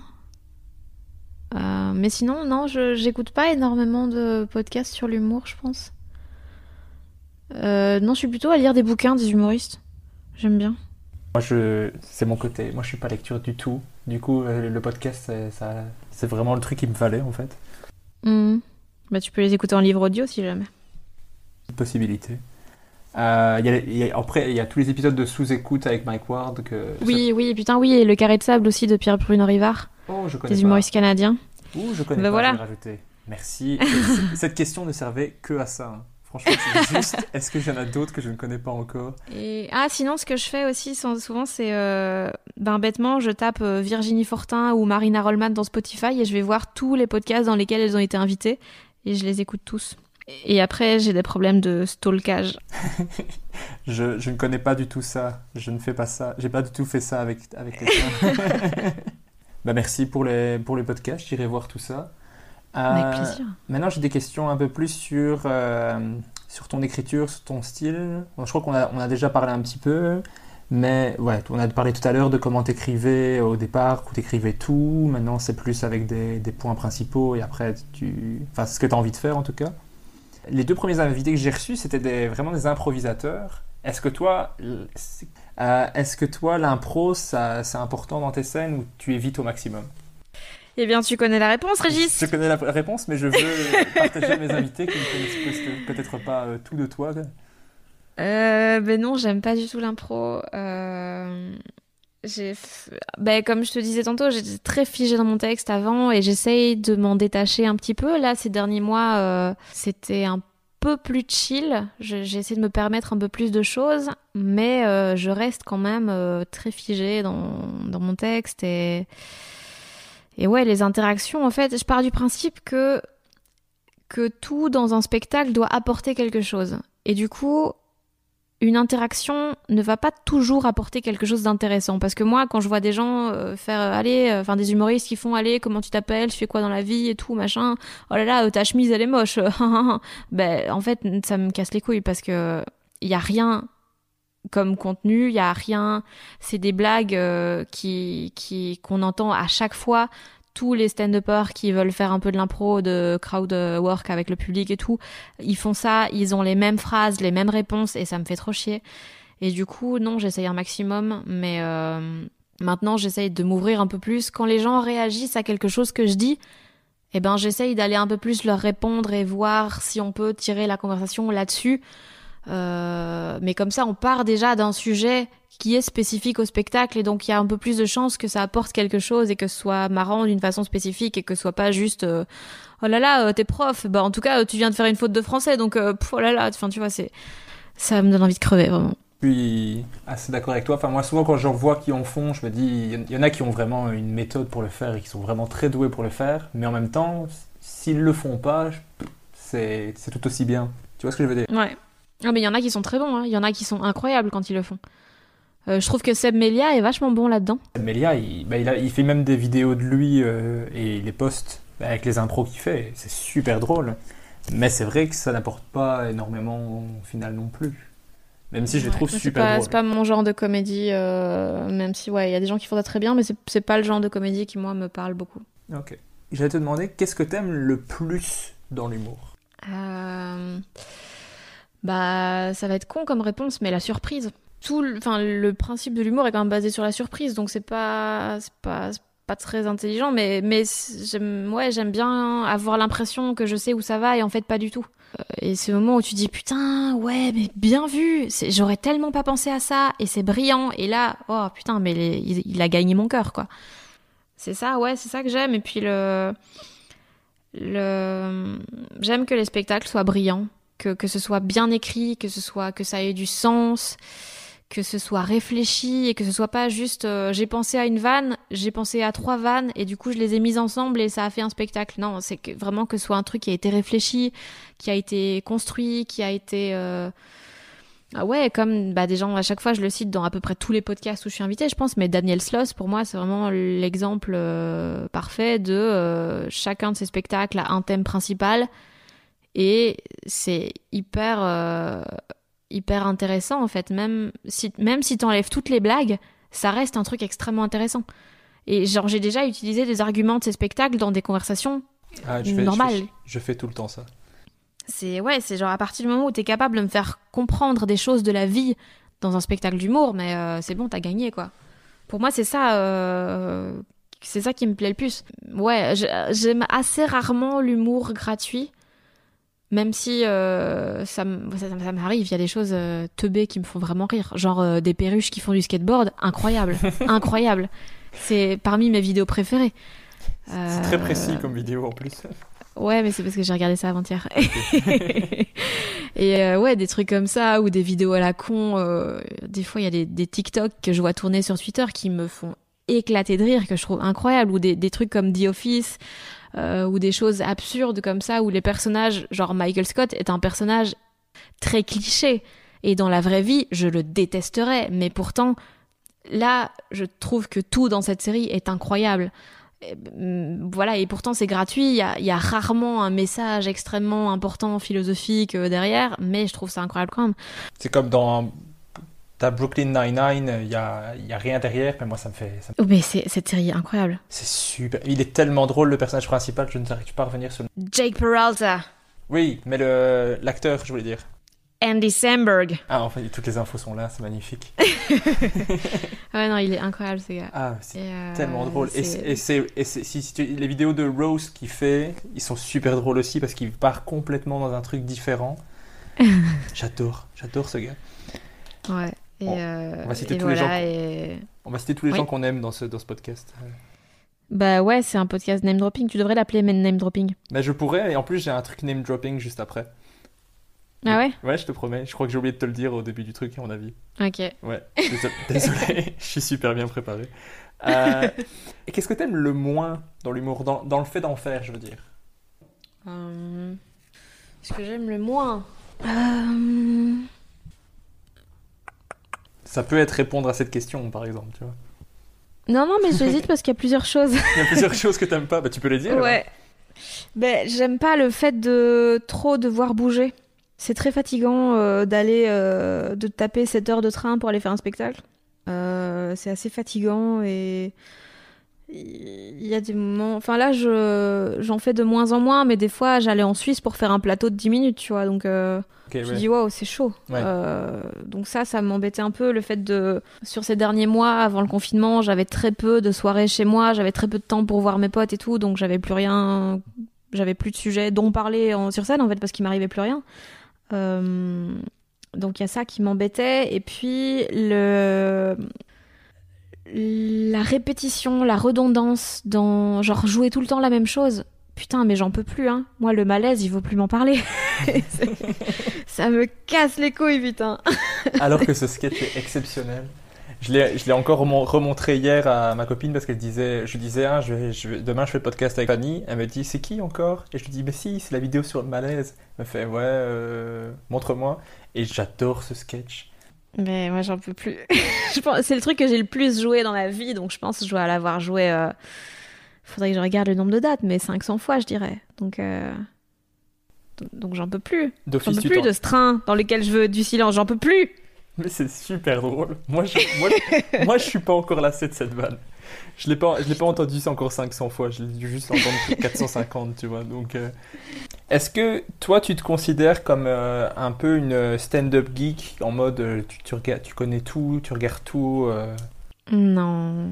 Mais sinon, non, j'écoute pas énormément de podcasts sur l'humour, je pense. Non, je suis plutôt à lire des bouquins des humoristes. J'aime bien. C'est mon côté. Moi, je suis pas lecture du tout. Du coup, le podcast, c'est vraiment le truc qui me fallait, en fait. Bah, tu peux les écouter en livre audio si jamais. Possibilité. Après, il y a tous les épisodes de Sous-écoute avec Mike Ward. Oui, putain, oui, et Le Carré de Sable aussi de Pierre Bruno Rivard. Oh, je connais des pas. humoristes canadiens. Je connais bah pas, voilà. je vais rajouter. Merci. Cette question ne servait que à ça. Hein. Franchement, c'est juste, est-ce qu'il y en a d'autres que je ne connais pas encore? Sinon, ce que je fais aussi souvent, c'est bêtement, je tape Virginie Fortin ou Marina Rollman dans Spotify et je vais voir tous les podcasts dans lesquels elles ont été invitées et je les écoute tous. Et après, j'ai des problèmes de stalkage. Je ne connais pas du tout ça. Je ne fais pas ça. J'ai pas du tout fait ça avec quelqu'un. Merci pour les podcasts. J'irai voir tout ça. Avec plaisir. Maintenant, j'ai des questions un peu plus sur ton écriture, sur ton style. Bon, je crois qu'on a déjà parlé un petit peu. Mais ouais, on a parlé tout à l'heure de comment t'écrivais au départ, où t'écrivais tout. Maintenant, c'est plus avec des points principaux et après, c'est ce que tu as envie de faire en tout cas. Les 2 premiers invités que j'ai reçus, c'était vraiment des improvisateurs. Est-ce que toi, l'impro, c'est important dans tes scènes ou tu évites au maximum? Eh bien, tu connais la réponse, Régis. Je connais la réponse, mais je veux partager à mes invités qui ne connaissent peut-être pas tout de toi. Non, j'aime pas du tout l'impro. Comme je te disais tantôt, j'étais très figée dans mon texte avant et j'essaye de m'en détacher un petit peu. Là, ces derniers mois, c'était un peu plus chill. J'ai essayé de me permettre un peu plus de choses, mais je reste quand même très figée dans mon texte. Et ouais, les interactions, en fait, je pars du principe que tout dans un spectacle doit apporter quelque chose. Et du coup, une interaction ne va pas toujours apporter quelque chose d'intéressant. Parce que moi, quand je vois des gens des humoristes qui font « Allez, comment tu t'appelles? Tu fais quoi dans la vie? » et tout, machin. « Oh là là, ta chemise, elle est moche. » En fait, ça me casse les couilles parce que il y a rien comme contenu, il y a rien. C'est des blagues qu'on entend à chaque fois. Tous les stand-uppers qui veulent faire un peu de l'impro, de crowd work avec le public et tout, ils font ça, ils ont les mêmes phrases, les mêmes réponses et ça me fait trop chier. Et du coup, non, j'essaye un maximum, mais maintenant j'essaye de m'ouvrir un peu plus. Quand les gens réagissent à quelque chose que je dis, j'essaye d'aller un peu plus leur répondre et voir si on peut tirer la conversation là-dessus. Mais comme ça, on part déjà d'un sujet qui est spécifique au spectacle et donc il y a un peu plus de chances que ça apporte quelque chose et que ce soit marrant d'une façon spécifique et que ce soit pas juste oh là là, t'es prof, en tout cas tu viens de faire une faute de français donc oh là là, enfin tu vois, ça me donne envie de crever vraiment. Je suis assez d'accord avec toi. Enfin, moi, souvent, quand j'en vois qui en font, je me dis, il y en a qui ont vraiment une méthode pour le faire et qui sont vraiment très doués pour le faire. Mais en même temps, s'ils le font pas, c'est tout aussi bien. Tu vois ce que je veux dire? Ouais. Ah, mais il y en a qui sont très bons, hein. Il y en a qui sont incroyables quand ils le font. Je trouve que Seb Melia est vachement bon là-dedans. Seb Melia, il fait même des vidéos de lui et il les poste avec les impros qu'il fait. C'est super drôle. Mais c'est vrai que ça n'apporte pas énormément au final non plus. Même si je les trouve super drôles. C'est pas mon genre de comédie, même si, ouais, il y a des gens qui font ça très bien, mais c'est pas le genre de comédie qui, moi, me parle beaucoup. Ok. J'allais te demander, qu'est-ce que t'aimes le plus dans l'humour? Ça va être con comme réponse, mais la surprise. Le principe de l'humour est quand même basé sur la surprise, donc c'est pas très intelligent, mais j'aime bien avoir l'impression que je sais où ça va et en fait pas du tout. Et ce moment où tu dis putain, ouais, mais bien vu, j'aurais tellement pas pensé à ça et c'est brillant et là, oh putain, mais il a gagné mon cœur quoi. C'est ça, ouais, c'est ça que j'aime. Et puis j'aime que les spectacles soient brillants, que ce soit bien écrit, que ça ait du sens, que ce soit réfléchi et que ce soit pas juste j'ai pensé à une vanne, j'ai pensé à 3 vannes et du coup je les ai mises ensemble et ça a fait un spectacle. Non, c'est vraiment que ce soit un truc qui a été réfléchi, qui a été construit, qui a été Ah ouais, comme des gens, à chaque fois je le cite dans à peu près tous les podcasts où je suis invitée, je pense, mais Daniel Sloss, pour moi, c'est vraiment l'exemple parfait de chacun de ses spectacles a un thème principal et c'est hyper intéressant en fait. Même si t'enlèves toutes les blagues, ça reste un truc extrêmement intéressant. Et genre, j'ai déjà utilisé des arguments de ces spectacles dans des conversations normales. Je fais tout le temps ça. C'est genre à partir du moment où t'es capable de me faire comprendre des choses de la vie dans un spectacle d'humour, mais c'est bon, t'as gagné quoi. Pour moi, c'est ça qui me plaît le plus. Ouais, j'aime assez rarement l'humour gratuit, même si ça m'arrive. Il y a des choses teubées qui me font vraiment rire, genre des perruches qui font du skateboard, incroyable, incroyable. C'est parmi mes vidéos préférées. C'est très précis comme vidéo en plus. Ouais, mais c'est parce que j'ai regardé ça avant-hier. Okay. Et ouais, des trucs comme ça, ou des vidéos à la con. Des fois, il y a des TikTok que je vois tourner sur Twitter qui me font éclater de rire, que je trouve incroyables. Ou des trucs comme The Office, ou des choses absurdes comme ça, où les personnages, genre Michael Scott, est un personnage très cliché. Et dans la vraie vie, je le détesterais. Mais pourtant, là, je trouve que tout dans cette série est incroyable. Voilà, et pourtant c'est gratuit, il y a rarement un message extrêmement important philosophique derrière, mais je trouve ça incroyable quand même. C'est comme dans ta Brooklyn Nine-Nine, il y a rien derrière, mais moi ça me fait... Oh, mais cette série est incroyable. C'est super, il est tellement drôle le personnage principal, je n'arrive pas à revenir sur... Jake Peralta. Oui, mais l'acteur, je voulais dire. Andy Samberg. Ah, enfin, toutes les infos sont là, c'est magnifique. Ouais, non, il est incroyable, ce gars. Ah, c'est tellement drôle. Les vidéos de Rose qu'il fait, ils sont super drôles aussi parce qu'il part complètement dans un truc différent. J'adore ce gars. Ouais. Et on va citer tous les gens qu'on aime dans ce podcast. Bah ouais, c'est un podcast name dropping. Tu devrais l'appeler name dropping. Bah je pourrais, et en plus j'ai un truc name dropping juste après. Ah ouais? Ouais, je te promets. Je crois que j'ai oublié de te le dire au début du truc, à mon avis. Ok. Ouais, désolé. Je suis super bien préparé. Et qu'est-ce que t'aimes le moins dans l'humour, dans le fait d'en faire, je veux dire? Ce que j'aime le moins... Ça peut être répondre à cette question, par exemple, tu vois. Non, mais j'hésite parce qu'il y a plusieurs choses. Il y a plusieurs choses que t'aimes pas, bah tu peux les dire. Ouais. Ben, j'aime pas le fait de trop devoir bouger. C'est très fatigant de taper 7 heures de train pour aller faire un spectacle. C'est assez fatigant et il y a des moments... Enfin là, j'en fais de moins en moins, mais des fois, j'allais en Suisse pour faire un plateau de 10 minutes, tu vois. Donc, je me dis, waouh, c'est chaud. Ouais. Donc ça m'embêtait un peu, le fait de... Sur ces derniers mois, avant le confinement, j'avais très peu de soirées chez moi, j'avais très peu de temps pour voir mes potes et tout, donc j'avais plus rien... J'avais plus de sujet dont parler sur scène, en fait, parce qu'il m'arrivait plus rien. Donc il y a ça qui m'embêtait, et puis la répétition, la redondance dans genre jouer tout le temps la même chose. Putain, mais j'en peux plus, hein. Moi, le malaise, il faut plus m'en parler. Ça me casse les couilles, putain. Alors que ce sketch est exceptionnel. Je l'ai encore remontré hier à ma copine parce je disais demain je fais le podcast avec Fanny. Elle me dit c'est qui encore? Et je lui dis mais si, c'est la vidéo sur le malaise. Elle me fait ouais, montre-moi. Et j'adore ce sketch. Mais moi j'en peux plus. Je pense c'est le truc que j'ai le plus joué dans la vie, donc je pense que je dois l'avoir joué. Faudrait que je regarde le nombre de dates, mais 500 fois je dirais. Donc j'en peux plus. D'office, j'en peux plus de ce train dans lequel je veux du silence. J'en peux plus. Mais c'est super drôle. Moi, je suis pas encore lassé de cette vanne. Je l'ai pas entendu encore 500 fois. Je l'ai dû juste entendre 450, tu vois. Donc, est-ce que toi, tu te considères comme un peu une stand-up geek en mode tu connais tout, tu regardes tout Non.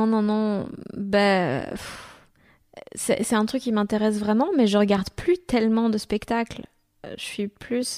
Ben, c'est un truc qui m'intéresse vraiment, mais je regarde plus tellement de spectacles. Je suis plus...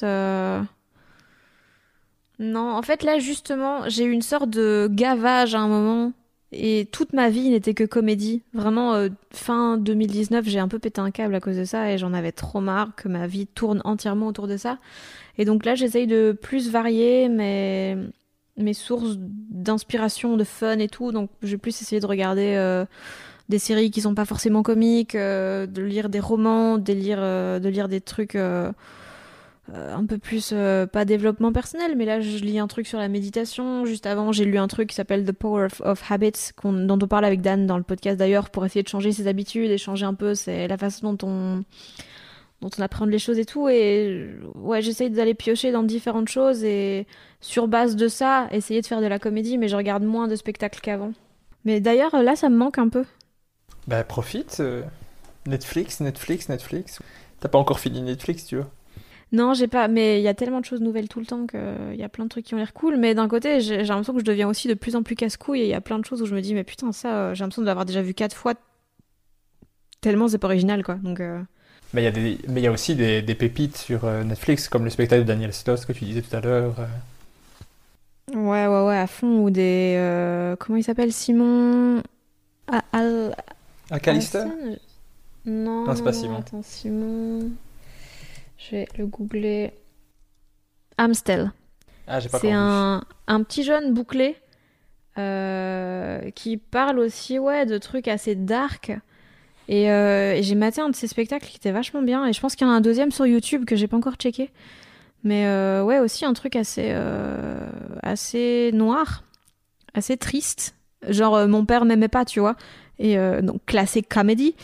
Non, en fait, là, justement, j'ai eu une sorte de gavage à un moment. Et toute ma vie n'était que comédie. Vraiment, fin 2019, j'ai un peu pété un câble à cause de ça. Et j'en avais trop marre que ma vie tourne entièrement autour de ça. Et donc là, j'essaye de plus varier mes sources d'inspiration, de fun et tout. Donc, je vais plus essayer de regarder des séries qui sont pas forcément comiques, de lire des romans, de lire des trucs... un peu plus, pas développement personnel, mais là je lis un truc sur la méditation. Juste avant, j'ai lu un truc qui s'appelle The Power of Habits, dont on parle avec Dan dans le podcast d'ailleurs, pour essayer de changer ses habitudes et changer un peu la façon dont on apprend les choses et tout. Et ouais, j'essaye d'aller piocher dans différentes choses et sur base de ça, essayer de faire de la comédie, mais je regarde moins de spectacles qu'avant. Mais d'ailleurs, là, ça me manque un peu. Bah profite, Netflix. T'as pas encore fini Netflix, tu vois. Non, j'ai pas, mais il y a tellement de choses nouvelles tout le temps qu'il y a plein de trucs qui ont l'air cool. Mais d'un côté, j'ai l'impression que je deviens aussi de plus en plus casse-couille et il y a plein de choses où je me dis, mais putain, ça, j'ai l'impression de l'avoir déjà vu 4 fois, tellement c'est pas original, quoi. Donc, Mais il y a aussi des pépites sur Netflix, comme le spectacle de Daniel Sloss que tu disais tout à l'heure. ouais, à fond. Ou des. Comment il s'appelle, Simon. Alcalister? Alston. Non, Non, c'est pas Simon. Attends, Simon. Je vais le googler. Amstel. Ah, j'ai pas C'est encore vu. un petit jeune bouclé qui parle aussi, ouais, de trucs assez dark. Et j'ai maté un de ses spectacles qui était vachement bien. Et je pense qu'il y en a un deuxième sur YouTube que j'ai pas encore checké. Mais ouais, aussi un truc assez noir, assez triste. Genre, mon père m'aimait pas, tu vois. Et donc, classique comédie.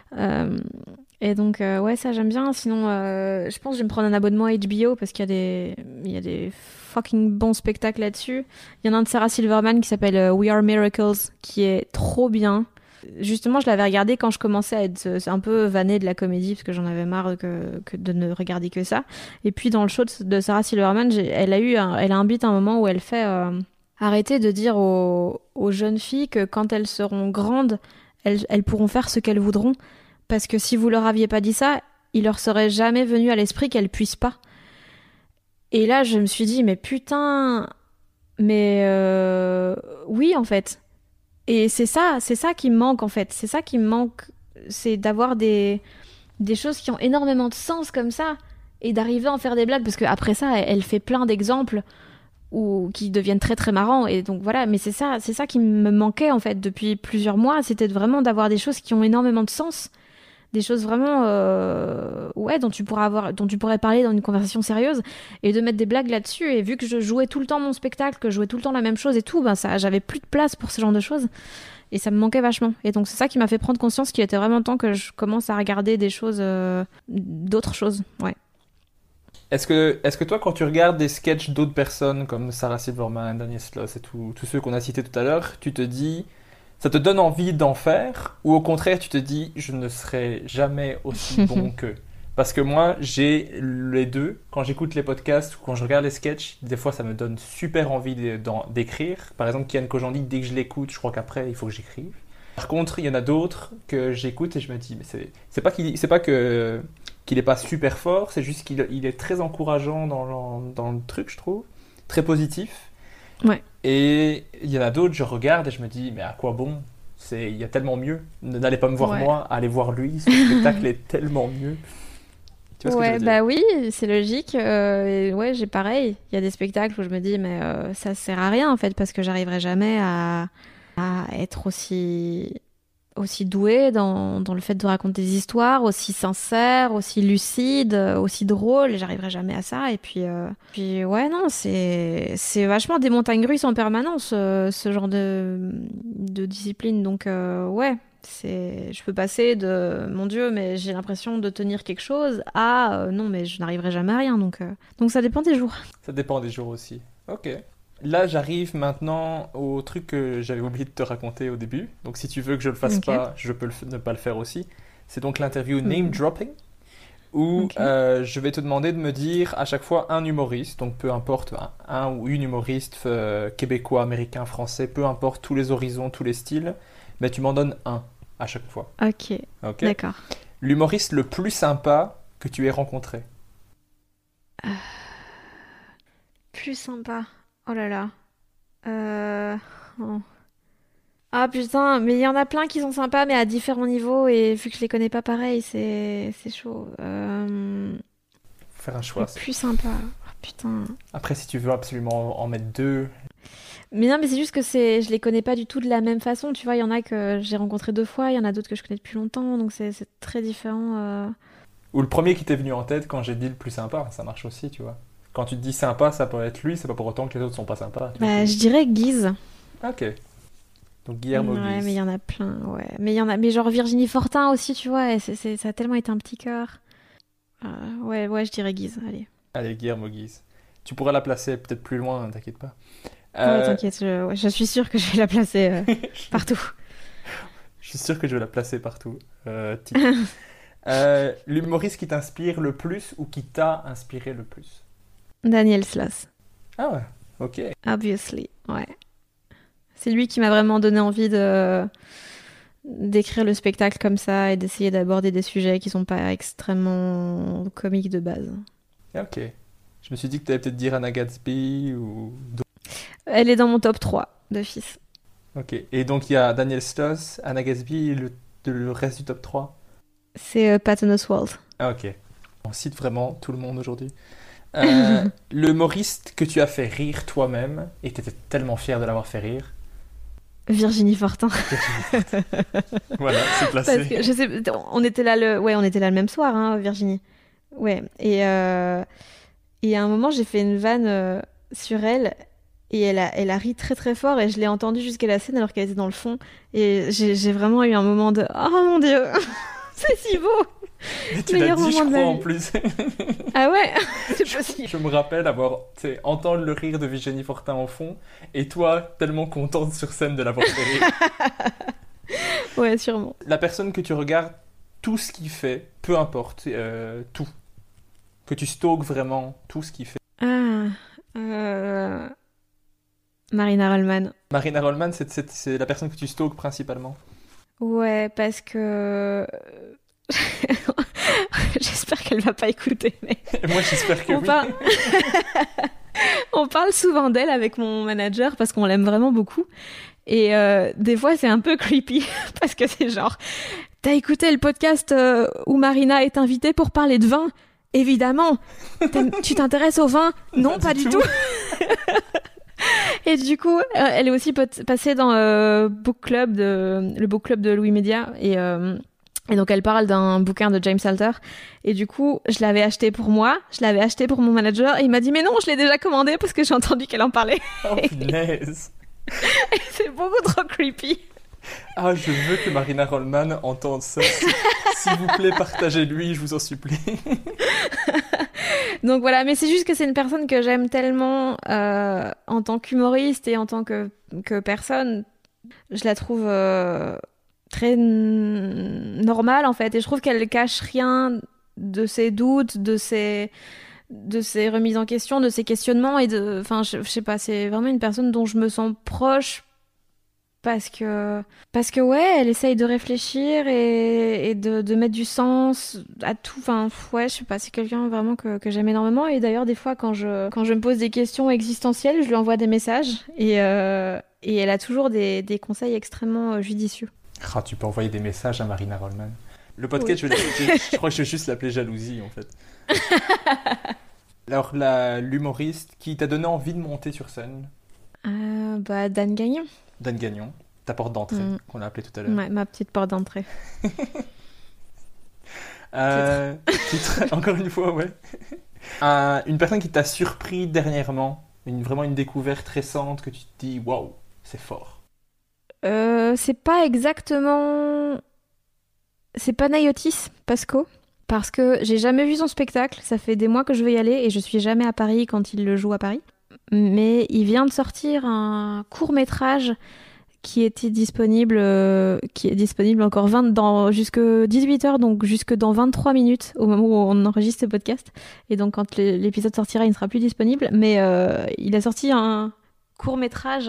Et donc, ouais, ça j'aime bien. Sinon, je pense que je vais me prendre un abonnement à HBO parce il y a des fucking bons spectacles là-dessus. Il y en a un de Sarah Silverman qui s'appelle We Are Miracles, qui est trop bien. Justement, je l'avais regardé quand je commençais à être un peu vannée de la comédie parce que j'en avais marre que de ne regarder que ça. Et puis dans le show de Sarah Silverman, elle a un beat à un moment où elle fait arrêter de dire aux jeunes filles que quand elles seront grandes, elles pourront faire ce qu'elles voudront. Parce que si vous leur aviez pas dit ça, il leur serait jamais venu à l'esprit qu'elles puissent pas. Et là, je me suis dit, mais putain, mais oui, en fait. Et c'est ça qui me manque, en fait. C'est ça qui me manque, c'est d'avoir des choses qui ont énormément de sens comme ça, et d'arriver à en faire des blagues, parce qu'après ça, elle fait plein d'exemples qui deviennent très très marrants, et donc voilà. Mais c'est ça qui me manquait, en fait, depuis plusieurs mois, c'était vraiment d'avoir des choses qui ont énormément de sens, des choses vraiment ouais, dont tu pourrais parler dans une conversation sérieuse, et de mettre des blagues là-dessus. Et vu que je jouais tout le temps mon spectacle, que je jouais tout le temps la même chose et tout, ben ça, j'avais plus de place pour ce genre de choses, et ça me manquait vachement. Et donc c'est ça qui m'a fait prendre conscience qu'il était vraiment temps que je commence à regarder des choses, d'autres choses. Ouais. Est-ce que toi, quand tu regardes des sketchs d'autres personnes comme Sarah Silverman, Daniel Sloss et tous ceux qu'on a cités tout à l'heure, tu te dis, ça te donne envie d'en faire, ou au contraire, tu te dis, je ne serai jamais aussi bon qu'eux? Parce que moi, j'ai les deux. Quand j'écoute les podcasts ou quand je regarde les sketchs, des fois, ça me donne super envie d'écrire. Par exemple, Kian Kojandi, dès que je l'écoute, je crois qu'après, il faut que j'écrive. Par contre, il y en a d'autres que j'écoute et je me dis, mais c'est pas qu'il est pas super fort, c'est juste qu'il est très encourageant dans le truc, je trouve. Très positif. Ouais. Et il y en a d'autres, je regarde et je me dis, mais à quoi bon? Il y a tellement mieux. N'allez pas me voir Ouais. moi, allez voir lui. Ce spectacle est tellement mieux. Tu vois ce que je veux dire? Bah oui, c'est logique. Et ouais, j'ai pareil. Il y a des spectacles où je me dis, mais ça sert à rien, en fait, parce que j'arriverai jamais à être aussi douée dans le fait de raconter des histoires, aussi sincère, aussi lucide, aussi drôle. Et j'arriverai jamais à ça. Et puis ouais, non, c'est vachement des montagnes russes en permanence, ce genre de discipline. Donc ouais. Je peux passer de mon Dieu, mais j'ai l'impression de tenir quelque chose à non, mais je n'arriverai jamais à rien. Donc ça dépend des jours. Ça dépend des jours aussi. Ok. Là, j'arrive maintenant au truc que j'avais oublié de te raconter au début. Donc, si tu veux que je le fasse Ok. pas, je peux ne pas le faire aussi. C'est donc l'interview name dropping, où Ok. je vais te demander de me dire à chaque fois un humoriste, donc peu importe un ou une humoriste québécois, américain, français, peu importe tous les horizons, tous les styles, mais tu m'en donnes un à chaque fois. Ok, Ok? d'accord. L'humoriste le plus sympa que tu aies rencontré. Plus sympa. Oh là là. Oh. Ah putain, mais il y en a plein qui sont sympas, mais à différents niveaux, et vu que je les connais pas pareil, c'est chaud. Faut faire un Le choix. plus sympa. Oh, putain. Après, si tu veux absolument en mettre deux. Mais non, mais c'est juste que je les connais pas du tout de la même façon. Tu vois, il y en a que j'ai rencontré 2 fois, il y en a d'autres que je connais depuis longtemps, donc c'est très différent. Ou le premier qui t'est venu en tête quand j'ai dit le plus sympa, ça marche aussi, tu vois. Quand tu te dis sympa, ça peut être lui, c'est pas pour autant que les autres sont pas sympas. Je dirais Guise. Ok. Donc Guillermo Ouais, Guise. mais il y en a plein, ouais. Mais genre Virginie Fortin aussi, tu vois, ça a tellement été un petit cœur. Ouais, je dirais Guise, allez. Allez, Guillermo Guise. Tu pourras la placer peut-être plus loin, t'inquiète pas. Ouais, t'inquiète, je suis sûre que je vais la placer partout. Je suis sûr que je vais la placer partout. L'humoriste qui t'inspire le plus ou qui t'a inspiré le plus? Daniel Sloss. Ah ouais, ok. Obviously, ouais. C'est lui qui m'a vraiment donné envie d'écrire le spectacle comme ça et d'essayer d'aborder des sujets qui sont pas extrêmement comiques de base. Ok. Je me suis dit que tu allais peut-être dire Anna Gatsby ou... Elle est dans mon top 3 d'office. Ok. Et donc il y a Daniel Sloss, Anna Gatsby et le reste du top 3? C'est Patton Oswalt. Ah ok. On cite vraiment tout le monde aujourd'hui. L'humoriste que tu as fait rire toi-même et tu étais tellement fier de l'avoir fait rire? Virginie Fortin. Voilà, c'est placé. Parce que, je sais, on était là le même soir, hein, Virginie. Ouais. Et à un moment, j'ai fait une vanne sur elle et elle a ri très très fort et je l'ai entendue jusqu'à la scène alors qu'elle était dans le fond. Et j'ai vraiment eu un moment de « Oh mon Dieu, c'est si beau !» Et tu l'as dit, je crois, en plus. Ah ouais, c'est possible. Je me rappelle entendre le rire de Virginie Fortin en fond et toi, tellement contente sur scène de l'avoir fait rire. Ouais, sûrement. La personne que tu regardes, tout ce qu'il fait, peu importe, tout. Que tu stalkes vraiment tout ce qu'il fait. Marina Rollman. Marina Rollman, c'est la personne que tu stalkes principalement. Ouais, parce que... J'espère qu'elle va pas écouter. Mais... Et moi, j'espère que oui. On parle souvent d'elle avec mon manager parce qu'on l'aime vraiment beaucoup. Et des fois, c'est un peu creepy parce que c'est genre... T'as écouté le podcast où Marina est invitée pour parler de vin? Évidemment. Tu t'intéresses au vin? Non, pas du tout. Et du coup, elle est aussi passée dans le book club de Louis Média et donc elle parle d'un bouquin de James Alter et du coup je l'avais acheté pour moi, je l'avais acheté pour mon manager et il m'a dit mais non, je l'ai déjà commandé parce que j'ai entendu qu'elle en parlait. Oh punaise. Et c'est beaucoup trop creepy. Ah, je veux que Marina Rollman entende ça. S'il vous plaît, partagez-lui, je vous en supplie. Donc voilà, mais c'est juste que c'est une personne que j'aime tellement en tant qu'humoriste et en tant que personne. Je la trouve très normale en fait, et je trouve qu'elle cache rien de ses doutes, de ses remises en question, de ses questionnements enfin je sais pas, c'est vraiment une personne dont je me sens proche. Parce que ouais, elle essaye de réfléchir et de mettre du sens à tout. Enfin, ouais, je sais pas, c'est quelqu'un vraiment que j'aime énormément. Et d'ailleurs, des fois, quand je me pose des questions existentielles, je lui envoie des messages. Et elle a toujours des conseils extrêmement judicieux. Ah, tu peux envoyer des messages à Marina Rollman. Le podcast, oui. je crois que je vais juste l'appeler Jalousie, en fait. Alors, l'humoriste qui t'a donné envie de monter sur scène? Dan Gagnon. Dan Gagnon, ta porte d'entrée, qu'on a appelée tout à l'heure. Ouais, ma petite porte d'entrée. Titre, encore une fois, ouais. Une personne qui t'a surpris dernièrement, vraiment une découverte récente que tu te dis, waouh, c'est fort. C'est pas exactement... C'est pas Nayotis Pasco, parce que j'ai jamais vu son spectacle, ça fait des mois que je veux y aller et je suis jamais à Paris quand il le joue à Paris. Mais il vient de sortir un court-métrage qui est disponible encore jusque 18h, donc jusque dans 23 minutes au moment où on enregistre ce podcast. Et donc quand l'épisode sortira, il ne sera plus disponible. Mais il a sorti un court-métrage,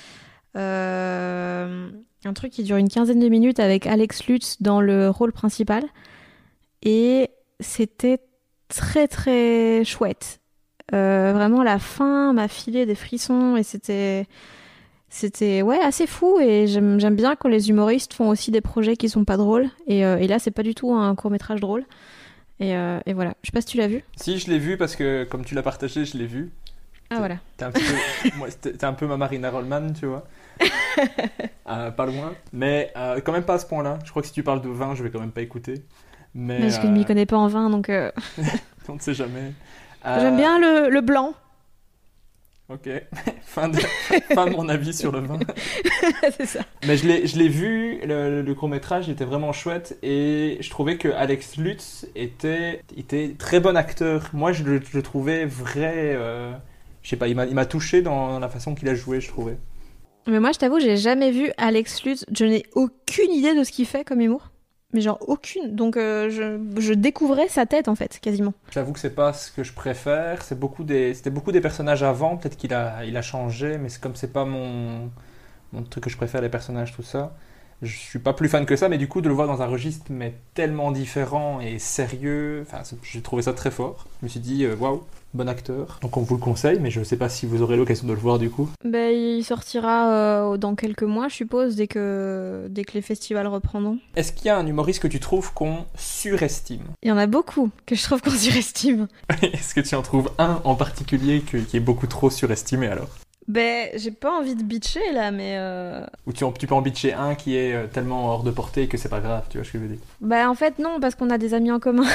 un truc qui dure une quinzaine de minutes avec Alex Lutz dans le rôle principal. Et c'était très très chouette. Vraiment la fin m'a filé des frissons et c'était ouais, assez fou, et j'aime bien quand les humoristes font aussi des projets qui sont pas drôles, et là c'est pas du tout un court-métrage drôle, et voilà. Je sais pas si tu l'as vu. Si, je l'ai vu parce que comme tu l'as partagé, je l'ai vu. Voilà. T'es un peu ma Marina Rollman, tu vois. Pas loin, mais quand même pas à ce point-là. Je crois que si tu parles de vin, je vais quand même pas écouter. Mais Parce que je m'y connais pas en vin, donc on ne sait jamais. j'aime bien le blanc. Ok, fin de mon avis sur le vin. C'est ça. Mais je l'ai vu, le court-métrage était vraiment chouette et je trouvais que Alex Lutz était très bon acteur. Moi, je le trouvais vrai. Je sais pas, il m'a touché dans la façon qu'il a joué, je trouvais. Mais moi, je t'avoue, j'ai jamais vu Alex Lutz. Je n'ai aucune idée de ce qu'il fait comme humour. Mais genre aucune. Donc je découvrais sa tête en fait, quasiment. J'avoue que c'est pas ce que je préfère. C'était beaucoup des personnages avant. Peut-être qu'il a changé, mais c'est pas mon truc que je préfère, les personnages, tout ça. Je suis pas plus fan que ça, mais du coup de le voir dans un registre mais tellement différent et sérieux, enfin j'ai trouvé ça très fort. Je me suis dit waouh, bon acteur. Donc on vous le conseille, mais je sais pas si vous aurez l'occasion de le voir du coup. Ben, il sortira dans quelques mois, je suppose, dès que les festivals reprendront. Est-ce qu'il y a un humoriste que tu trouves qu'on surestime? Il y en a beaucoup que je trouve qu'on surestime. Est-ce que tu en trouves un en particulier qui est beaucoup trop surestimé alors? Ben, j'ai pas envie de bitcher là, mais Ou tu peux en bitcher un qui est tellement hors de portée que c'est pas grave, tu vois ce que je veux dire? ben en fait non, parce qu'on a des amis en commun.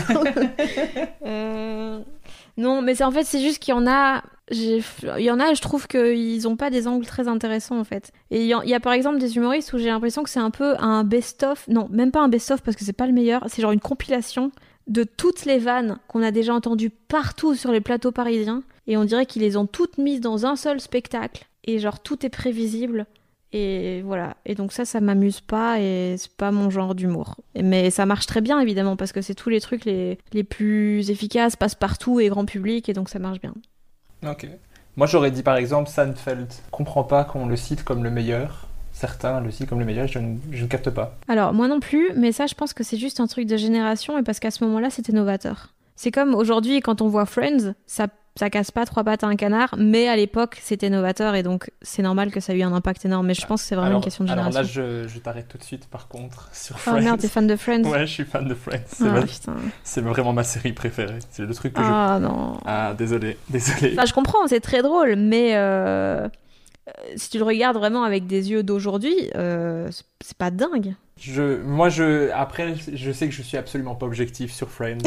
Non, mais c'est juste qu'il y en a, je trouve qu'ils ont pas des angles très intéressants en fait. Et il y a par exemple des humoristes où j'ai l'impression que c'est un peu un best-of, non, même pas un best-of parce que c'est pas le meilleur, c'est genre une compilation de toutes les vannes qu'on a déjà entendues partout sur les plateaux parisiens, et on dirait qu'ils les ont toutes mises dans un seul spectacle, et genre tout est prévisible, et voilà. Et donc ça m'amuse pas, et c'est pas mon genre d'humour. Mais ça marche très bien évidemment, parce que c'est tous les trucs les plus efficaces, passe-partout et grand public, et donc ça marche bien. Ok. Moi j'aurais dit par exemple Seinfeld. Je comprends pas qu'on le cite comme le meilleur. Certains le citent comme le meilleur, je ne capte pas. Alors, moi non plus, mais ça, je pense que c'est juste un truc de génération, et parce qu'à ce moment-là, c'était novateur. C'est comme aujourd'hui, quand on voit Friends, ça casse pas trois pattes à un canard, mais à l'époque, c'était novateur, et donc c'est normal que ça ait eu un impact énorme. Mais je pense que c'est vraiment une question de génération. Alors là, je t'arrête tout de suite, par contre, sur Oh Friends. merde, t'es fan de Friends? Ouais, je suis fan de Friends. C'est vraiment ma série préférée. C'est le truc que non. Ah, désolé. Enfin, je comprends, c'est très drôle, mais... si tu le regardes vraiment avec des yeux d'aujourd'hui, c'est pas dingue. Après, je sais que je suis absolument pas objectif sur Friends.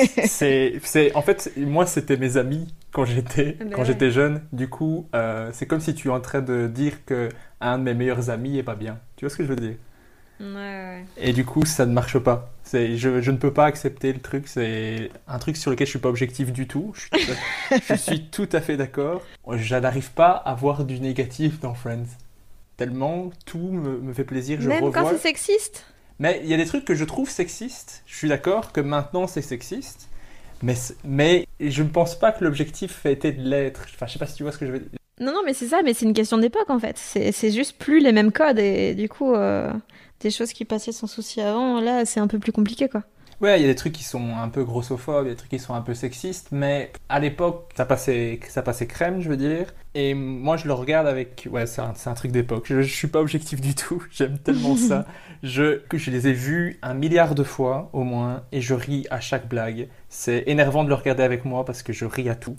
En fait, moi, c'était mes amis quand j'étais jeune. Du coup, c'est comme si tu es en train de dire que un de mes meilleurs amis est pas bien. Tu vois ce que je veux dire? Ouais. Et du coup, ça ne marche pas. Je ne peux pas accepter le truc. C'est un truc sur lequel je suis pas objectif du tout. Je suis tout à fait d'accord. Je n'arrive pas à voir du négatif dans Friends. Tellement tout me fait plaisir. Même quand c'est sexiste. Mais il y a des trucs que je trouve sexistes. Je suis d'accord que maintenant c'est sexiste. Mais je ne pense pas que l'objectif était de l'être. Enfin, je sais pas si tu vois ce que je veux dire. Non, mais c'est ça. Mais c'est une question d'époque en fait. C'est juste plus les mêmes codes, et du coup... des choses qui passaient sans souci avant, là, c'est un peu plus compliqué, quoi. Ouais, il y a des trucs qui sont un peu grossophobes, il y a des trucs qui sont un peu sexistes, mais à l'époque, ça passait crème, je veux dire. Et moi, je le regarde avec... Ouais, c'est un truc d'époque. Je suis pas objectif du tout, j'aime tellement ça. Que je les ai vus 1 milliard de fois, au moins, et je ris à chaque blague. C'est énervant de le regarder avec moi, parce que je ris à tout.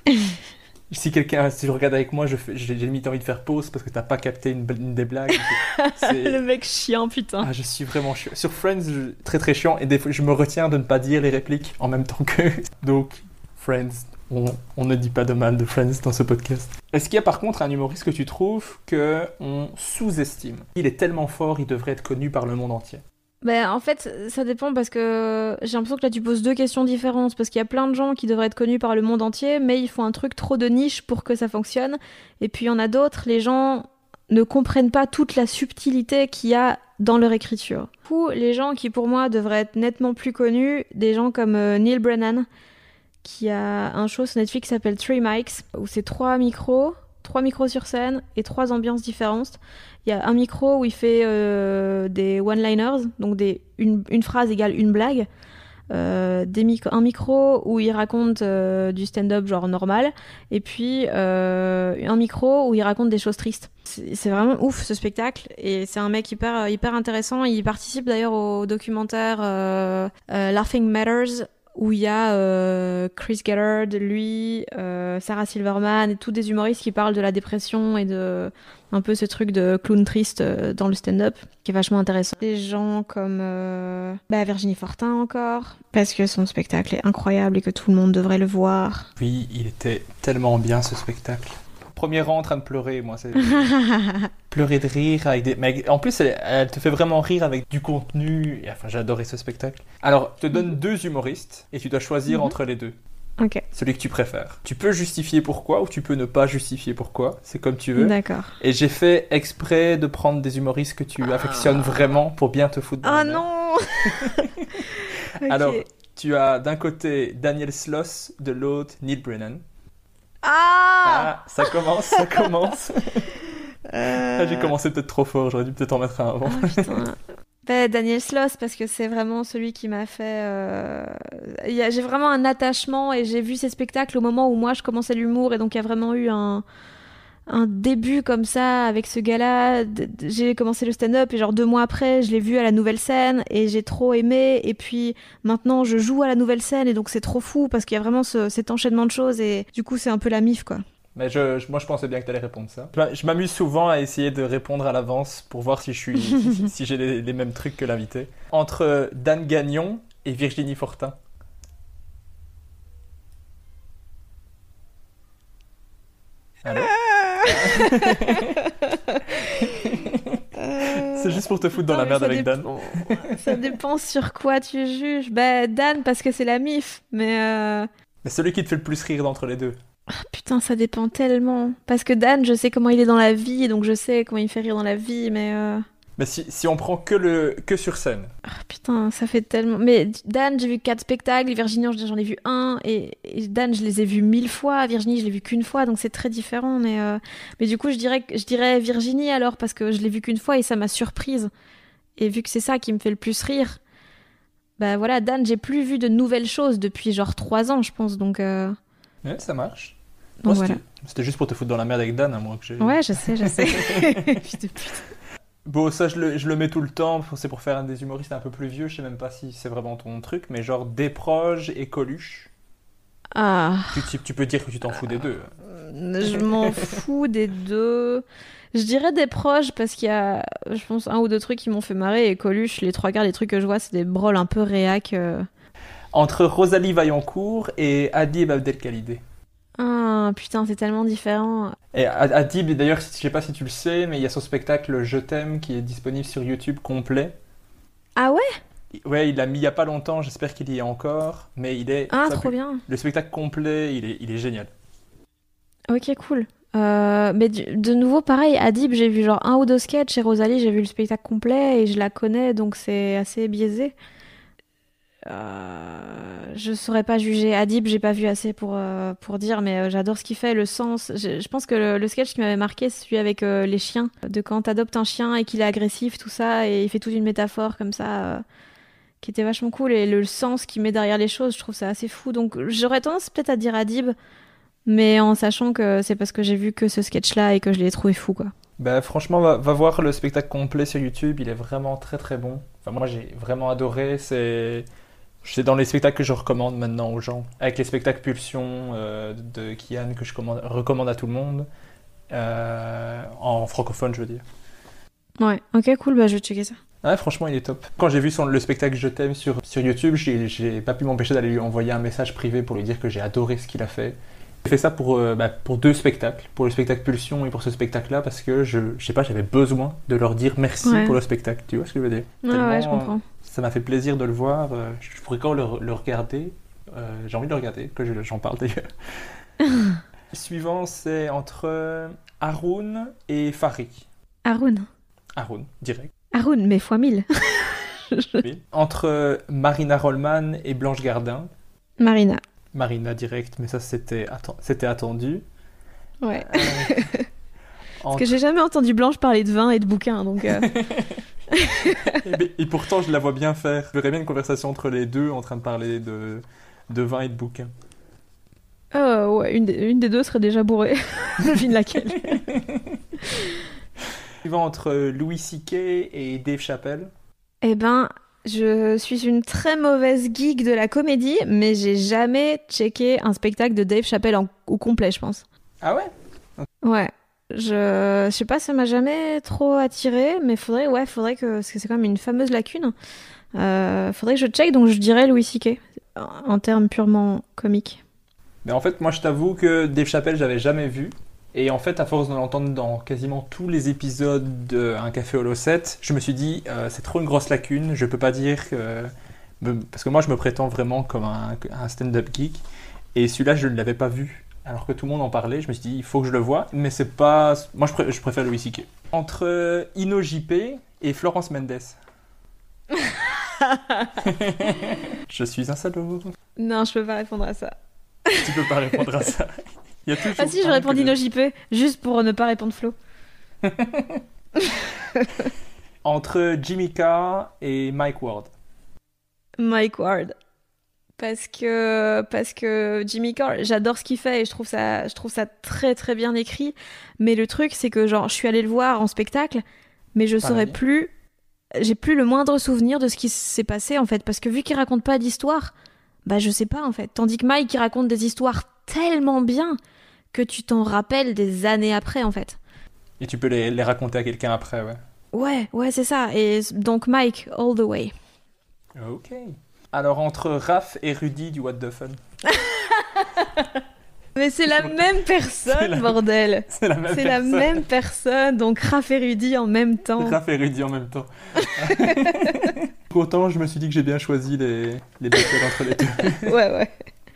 Si je regarde avec moi, j'ai limite envie de faire pause parce que t'as pas capté une des blagues. Le mec chiant, putain. Ah, je suis vraiment chiant. Sur Friends, très très chiant, et des fois, je me retiens de ne pas dire les répliques en même temps qu'eux. Donc, Friends, on ne dit pas de mal de Friends dans ce podcast. Est-ce qu'il y a par contre un humoriste que tu trouves qu'on sous-estime? Il est tellement fort, il devrait être connu par le monde entier. Ben, en fait, ça dépend, parce que j'ai l'impression que là tu poses deux questions différentes, parce qu'il y a plein de gens qui devraient être connus par le monde entier, mais ils font un truc trop de niche pour que ça fonctionne, et puis il y en a d'autres, les gens ne comprennent pas toute la subtilité qu'il y a dans leur écriture. Du coup, les gens qui pour moi devraient être nettement plus connus, des gens comme Neil Brennan, qui a un show sur Netflix qui s'appelle Three Mics, où c'est 3 micros sur scène et 3 ambiances différentes. Il y a un micro où il fait des one-liners, donc une phrase égale une blague. Un micro où il raconte du stand-up genre normal, et puis un micro où il raconte des choses tristes. C'est vraiment ouf ce spectacle, et c'est un mec hyper intéressant. Il participe d'ailleurs au documentaire Laughing Matters, où il y a Chris Gellert, lui, Sarah Silverman, et tous des humoristes qui parlent de la dépression et de un peu ce truc de clown triste dans le stand-up, qui est vachement intéressant. Des gens comme Virginie Fortin encore, parce que son spectacle est incroyable et que tout le monde devrait le voir. Oui, il était tellement bien ce spectacle. Premier rang en train de pleurer, moi, c'est pleurer de rire avec des... Mais en plus, elle te fait vraiment rire avec du contenu. Et, enfin, j'ai adoré ce spectacle. Alors, je te donne 2 humoristes et tu dois choisir entre les 2. Ok. Celui que tu préfères. Tu peux justifier pourquoi ou tu peux ne pas justifier pourquoi. C'est comme tu veux. D'accord. Et j'ai fait exprès de prendre des humoristes que tu affectionnes vraiment pour bien te foutre dans la merde. Non. Okay. Alors, tu as d'un côté Daniel Sloss, de l'autre Neil Brennan. Ah, ça commence. J'ai commencé peut-être trop fort, j'aurais dû peut-être en mettre un avant. Daniel Sloss, parce que c'est vraiment celui qui m'a fait... J'ai vraiment un attachement et j'ai vu ses spectacles au moment où moi je commençais l'humour et donc il y a vraiment eu un début comme ça avec ce gars-là. J'ai commencé le stand-up et genre 2 mois après je l'ai vu à la Nouvelle Scène et j'ai trop aimé, et puis maintenant je joue à la Nouvelle Scène et donc c'est trop fou parce qu'il y a vraiment cet enchaînement de choses et du coup c'est un peu la mif quoi. Mais moi je pensais bien que tu allais répondre ça. Je m'amuse souvent à essayer de répondre à l'avance pour voir si j'ai les mêmes trucs que l'invité. Entre Dan Gagnon et Virginie Fortin. Allô? C'est juste pour te foutre dans la merde avec Dan. Ça dépend sur quoi tu juges. Dan parce que c'est la mif, mais celui qui te fait le plus rire d'entre les 2. Putain, ça dépend tellement. Parce que Dan, je sais comment il est dans la vie, donc je sais comment il me fait rire dans la vie, mais... Mais si on prend que sur scène. Putain, ça fait tellement... Mais Dan, j'ai vu 4 spectacles, Virginie, j'en ai vu 1, et Dan, je les ai vus 1000 fois, Virginie, je l'ai vu qu'une fois, donc c'est très différent, mais du coup, je dirais Virginie alors, parce que je l'ai vu qu'une fois et ça m'a surprise. Et vu que c'est ça qui me fait le plus rire, voilà, Dan, j'ai plus vu de nouvelles choses depuis genre 3 ans, je pense, donc... Ouais, ça marche. Donc Moi, voilà. C'était juste pour te foutre dans la merde avec Dan, à moi que j'ai... Ouais, je sais. Putain. Bon, ça, je le mets tout le temps. C'est pour faire un des humoristes un peu plus vieux. Je sais même pas si c'est vraiment ton truc, mais genre Desproges et Coluche. Ah. Tu peux dire que tu t'en fous des 2. Je m'en fous des 2. Je dirais Desproges parce qu'il y a, je pense, 1 ou 2 trucs qui m'ont fait marrer, et Coluche, les 3 quarts des trucs que je vois, c'est des broles un peu réac. Entre Rosalie Vaillancourt et Adib Abdelkhalidé. Ah, putain, c'est tellement différent. Et Adib, d'ailleurs, je sais pas si tu le sais, mais il y a son spectacle Je t'aime qui est disponible sur YouTube complet. Ah ouais? Ouais, il l'a mis il y a pas longtemps, j'espère qu'il y est encore, mais il est... Ah, trop bien. Le spectacle complet, il est génial. Ok, cool. Mais de nouveau, pareil, Adib, j'ai vu genre 1 ou 2 sketchs, et Rosalie, j'ai vu le spectacle complet, et je la connais, donc c'est assez biaisé. Je saurais pas juger. Adib, j'ai pas vu assez pour dire, mais j'adore ce qu'il fait, le sens. Je pense que le sketch qui m'avait marqué, c'est celui avec les chiens, de quand t'adoptes un chien et qu'il est agressif, tout ça, et il fait toute une métaphore comme ça, qui était vachement cool, et le sens qu'il met derrière les choses, je trouve ça assez fou. Donc j'aurais tendance peut-être à dire Adib, mais en sachant que c'est parce que j'ai vu que ce sketch-là et que je l'ai trouvé fou, quoi. Franchement, va voir le spectacle complet sur YouTube, il est vraiment très très bon. Enfin, moi j'ai vraiment adoré, c'est dans les spectacles que je recommande maintenant aux gens. Avec les spectacles Pulsion de Kian que je recommande à tout le monde. En francophone, je veux dire. Ouais, ok, cool, je vais checker ça. Ouais, franchement, il est top. Quand j'ai vu le spectacle Je t'aime sur YouTube, j'ai pas pu m'empêcher d'aller lui envoyer un message privé pour lui dire que j'ai adoré ce qu'il a fait. J'ai fait ça pour 2 spectacles, pour le spectacle Pulsion et pour ce spectacle-là, parce que je sais pas, j'avais besoin de leur dire merci pour le spectacle. Tu vois ce que je veux dire? Ouais, je comprends. Ça m'a fait plaisir de le voir. Je pourrais quand le regarder. J'ai envie de le regarder, que j'en parle d'ailleurs. Le suivant, c'est entre Haroun et Farid. Haroun, direct. Haroun, mais fois 1000. Oui. Entre Marina Rollman et Blanche Gardin. Marina, direct, mais ça c'était attendu. Ouais. Parce que j'ai jamais entendu Blanche parler de vin et de bouquins, donc... et pourtant, je la vois bien faire. Je verrais bien une conversation entre les 2 en train de parler de vin et de bouquins. Ouais, une des 2 serait déjà bourrée. Devine laquelle. Suivant entre Louis C.K. et Dave Chappelle. Eh ben, Je suis une très mauvaise geek de la comédie, mais j'ai jamais checké un spectacle de Dave Chappelle au complet, je pense. Ah ouais? Ouais. Je sais pas, ça m'a jamais trop attiré, mais faudrait que, parce que c'est quand même une fameuse lacune. Faudrait que je check, donc je dirais Louis C.K. en termes purement comiques. Mais en fait, moi, je t'avoue que Dave Chappelle, j'avais jamais vu. Et en fait, à force de l'entendre dans quasiment tous les épisodes d'Un Café Holo 7, je me suis dit, c'est trop une grosse lacune, je peux pas dire que... Parce que moi, je me prétends vraiment comme un stand-up geek. Et celui-là, je ne l'avais pas vu. Alors que tout le monde en parlait, je me suis dit, il faut que je le voie. Mais c'est pas... Moi, je préfère Louis C.K. Entre Ino JP et Florence Mendes. Je suis un salaud. Non, je peux pas répondre à ça. Tu peux pas répondre à ça. Il y a toujours Ah si, je réponds Dino JP, juste pour ne pas répondre Flo. Entre Jimmy Carr et Mike Ward. Mike Ward. Parce que Jimmy Carr, j'adore ce qu'il fait et je trouve ça très très bien écrit. Mais le truc, c'est que genre, je suis allée le voir en spectacle, mais je saurais plus... J'ai plus le moindre souvenir de ce qui s'est passé, en fait. Parce que vu qu'il raconte pas d'histoire, bah je sais pas, en fait. Tandis que Mike, il raconte des histoires tellement bien que tu t'en rappelles des années après, en fait. Et tu peux les raconter à quelqu'un après, ouais. Ouais, c'est ça. Et donc Mike, all the way. Ok. Alors, entre Raph et Rudy du What the Fun. Mais c'est la même personne, bordel. C'est la même personne, donc Raph et Rudy en même temps. Raph et Rudy en même temps. Pourtant, je me suis dit que j'ai bien choisi les battles entre les deux. Ouais.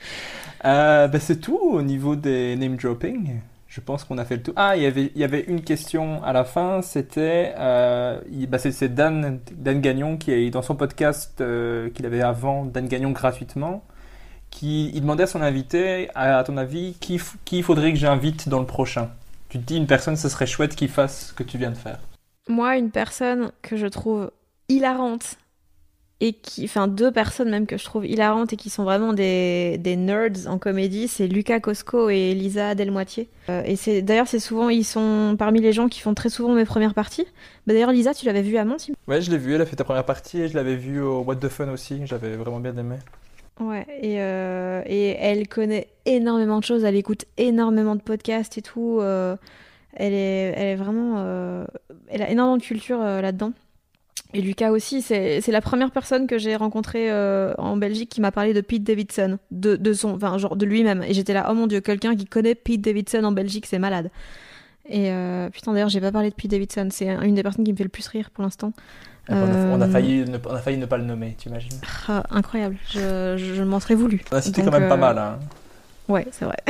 C'est tout au niveau des name dropping. Je pense qu'on a fait le tout. Ah, il y avait une question à la fin. C'était c'est Dan Gagnon qui est dans son podcast qu'il avait avant, Dan Gagnon gratuitement. Il demandait à son invité, à ton avis, qui faudrait que j'invite dans le prochain? Tu te dis, une personne, ce serait chouette qu'il fasse ce que tu viens de faire. Moi, une personne que je trouve hilarante, enfin 2 personnes même que je trouve hilarantes et qui sont vraiment des nerds en comédie, c'est Lucas Cosco et Lisa Delmoitier. Et d'ailleurs, ils sont parmi les gens qui font très souvent mes premières parties. D'ailleurs, Lisa, tu l'avais vue à Mons? Ouais, je l'ai vue, elle a fait ta première partie et je l'avais vue au What the Fun aussi, j'avais vraiment bien aimé. Ouais, et elle connaît énormément de choses, elle écoute énormément de podcasts et tout. Elle est vraiment... elle a énormément de culture là-dedans. Et Lucas aussi, c'est la première personne que j'ai rencontrée en Belgique qui m'a parlé de Pete Davidson, de lui-même. Et j'étais là, oh mon Dieu, quelqu'un qui connaît Pete Davidson en Belgique, c'est malade. Et putain, d'ailleurs, j'ai pas parlé de Pete Davidson, c'est une des personnes qui me fait le plus rire pour l'instant. On a failli ne pas le nommer, tu imagines? Ah, incroyable, je m'en serais voulu. On a cité quand même pas mal. Hein. Ouais, c'est vrai.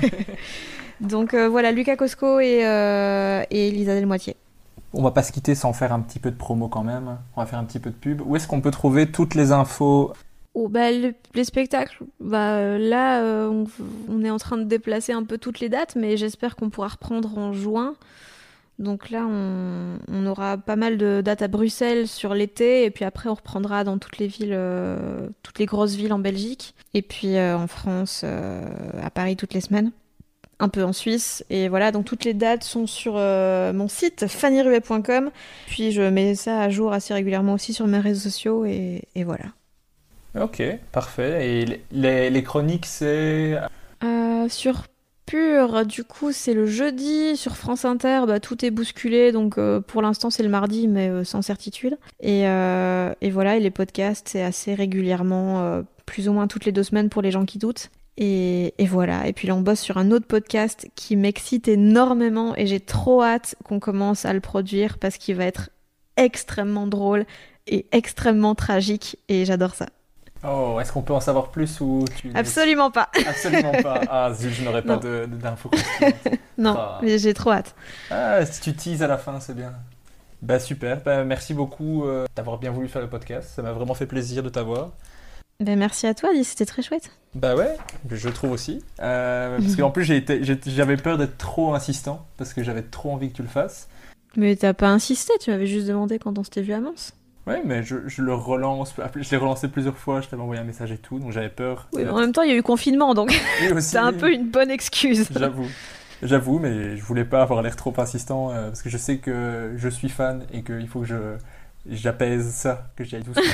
Donc voilà, Lucas Cosco et Lisa Delmoitier. On va pas se quitter sans faire un petit peu de promo quand même. On va faire un petit peu de pub. Où est-ce qu'on peut trouver toutes les infos? Les spectacles, là, on est en train de déplacer un peu toutes les dates, mais j'espère qu'on pourra reprendre en juin. Donc là, on aura pas mal de dates à Bruxelles sur l'été, et puis après, on reprendra dans toutes les villes, toutes les grosses villes en Belgique, et puis en France, à Paris toutes les semaines, un peu en Suisse. Et voilà, donc toutes les dates sont sur mon site fannyruet.com, puis je mets ça à jour assez régulièrement aussi sur mes réseaux sociaux, et voilà. Ok, parfait. Et les chroniques, c'est... Sur Pur, du coup, c'est le jeudi. Sur France Inter, tout est bousculé, donc pour l'instant, c'est le mardi, mais sans certitude. Et voilà, et les podcasts, c'est assez régulièrement, plus ou moins toutes les 2 semaines pour les gens qui doutent. Et voilà, et puis là, on bosse sur un autre podcast qui m'excite énormément, et j'ai trop hâte qu'on commence à le produire, parce qu'il va être extrêmement drôle et extrêmement tragique, et j'adore ça. Oh, est-ce qu'on peut en savoir plus ou Absolument pas. Absolument pas. Ah, zut, je n'aurais pas d'infos. Non, mais j'ai trop hâte. Ah, si tu teases à la fin, c'est bien. Super. Merci beaucoup d'avoir bien voulu faire le podcast. Ça m'a vraiment fait plaisir de t'avoir. Merci à toi, Adi, c'était très chouette. Ouais, je trouve aussi. Parce qu'en plus, j'avais peur d'être trop insistant, parce que j'avais trop envie que tu le fasses. Mais t'as pas insisté, tu m'avais juste demandé quand on s'était vu à Mons. Ouais, mais je le relance, je l'ai relancé plusieurs fois, je t'avais envoyé un message et tout, donc j'avais peur. Oui, mais en même temps, il y a eu confinement, donc c'est un peu une bonne excuse. J'avoue, mais je voulais pas avoir l'air trop insistant, parce que je sais que je suis fan et qu'il faut que j'apaise ça, que j'y aille doucement.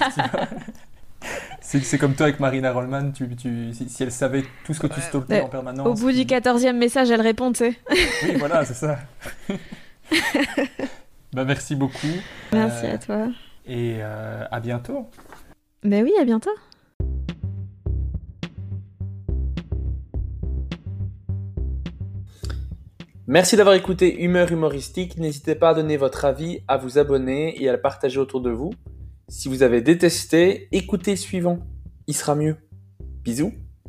C'est comme toi avec Marina Rollman, si elle savait tout ce que tu stalkais en permanence. Au bout du 14e message, elle répond, tu sais. Oui, voilà, c'est ça. Merci beaucoup. Merci à toi. Et à bientôt. Mais oui, à bientôt. Merci d'avoir écouté Humeur humoristique. N'hésitez pas à donner votre avis, à vous abonner et à le partager autour de vous. Si vous avez détesté, écoutez le suivant. Il sera mieux. Bisous.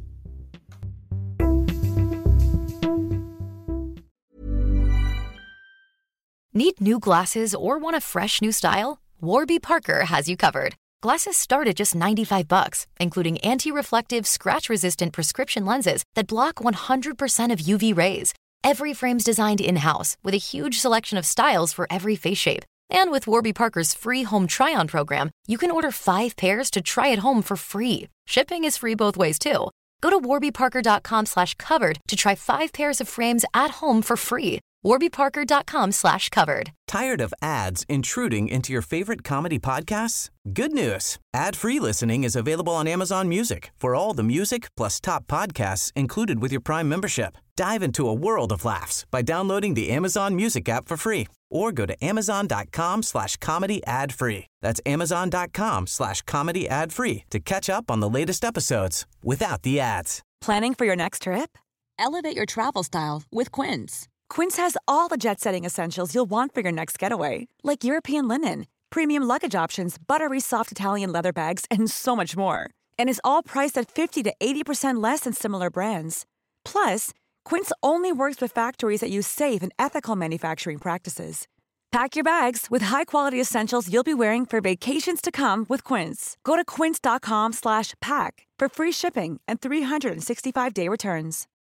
Need new glasses or want a fresh new style? Warby Parker has you covered. Glasses start at just $95, including anti-reflective, scratch-resistant prescription lenses that block 100% of UV rays. Every frame's designed in-house with a huge selection of styles for every face shape. And with Warby Parker's free home try-on program, you can order 5 pairs to try at home for free. Shipping is free both ways, too. Go to warbyparker.com/covered to try 5 pairs of frames at home for free. warbyparker.com/covered. Tired of ads intruding into your favorite comedy podcasts? Good news. Ad-free listening is available on Amazon Music for all the music plus top podcasts included with your Prime membership. Dive into a world of laughs by downloading the Amazon Music app for free or go to amazon.com/comedy ad-free. That's amazon.com/comedy ad-free to catch up on the latest episodes without the ads. Planning for your next trip? Elevate your travel style with Quince. Quince has all the jet-setting essentials you'll want for your next getaway, like European linen, premium luggage options, buttery soft Italian leather bags, and so much more. And is all priced at 50 to 80% less than similar brands. Plus, Quince only works with factories that use safe and ethical manufacturing practices. Pack your bags with high-quality essentials you'll be wearing for vacations to come with Quince. Go to quince.com/pack for free shipping and 365-day returns.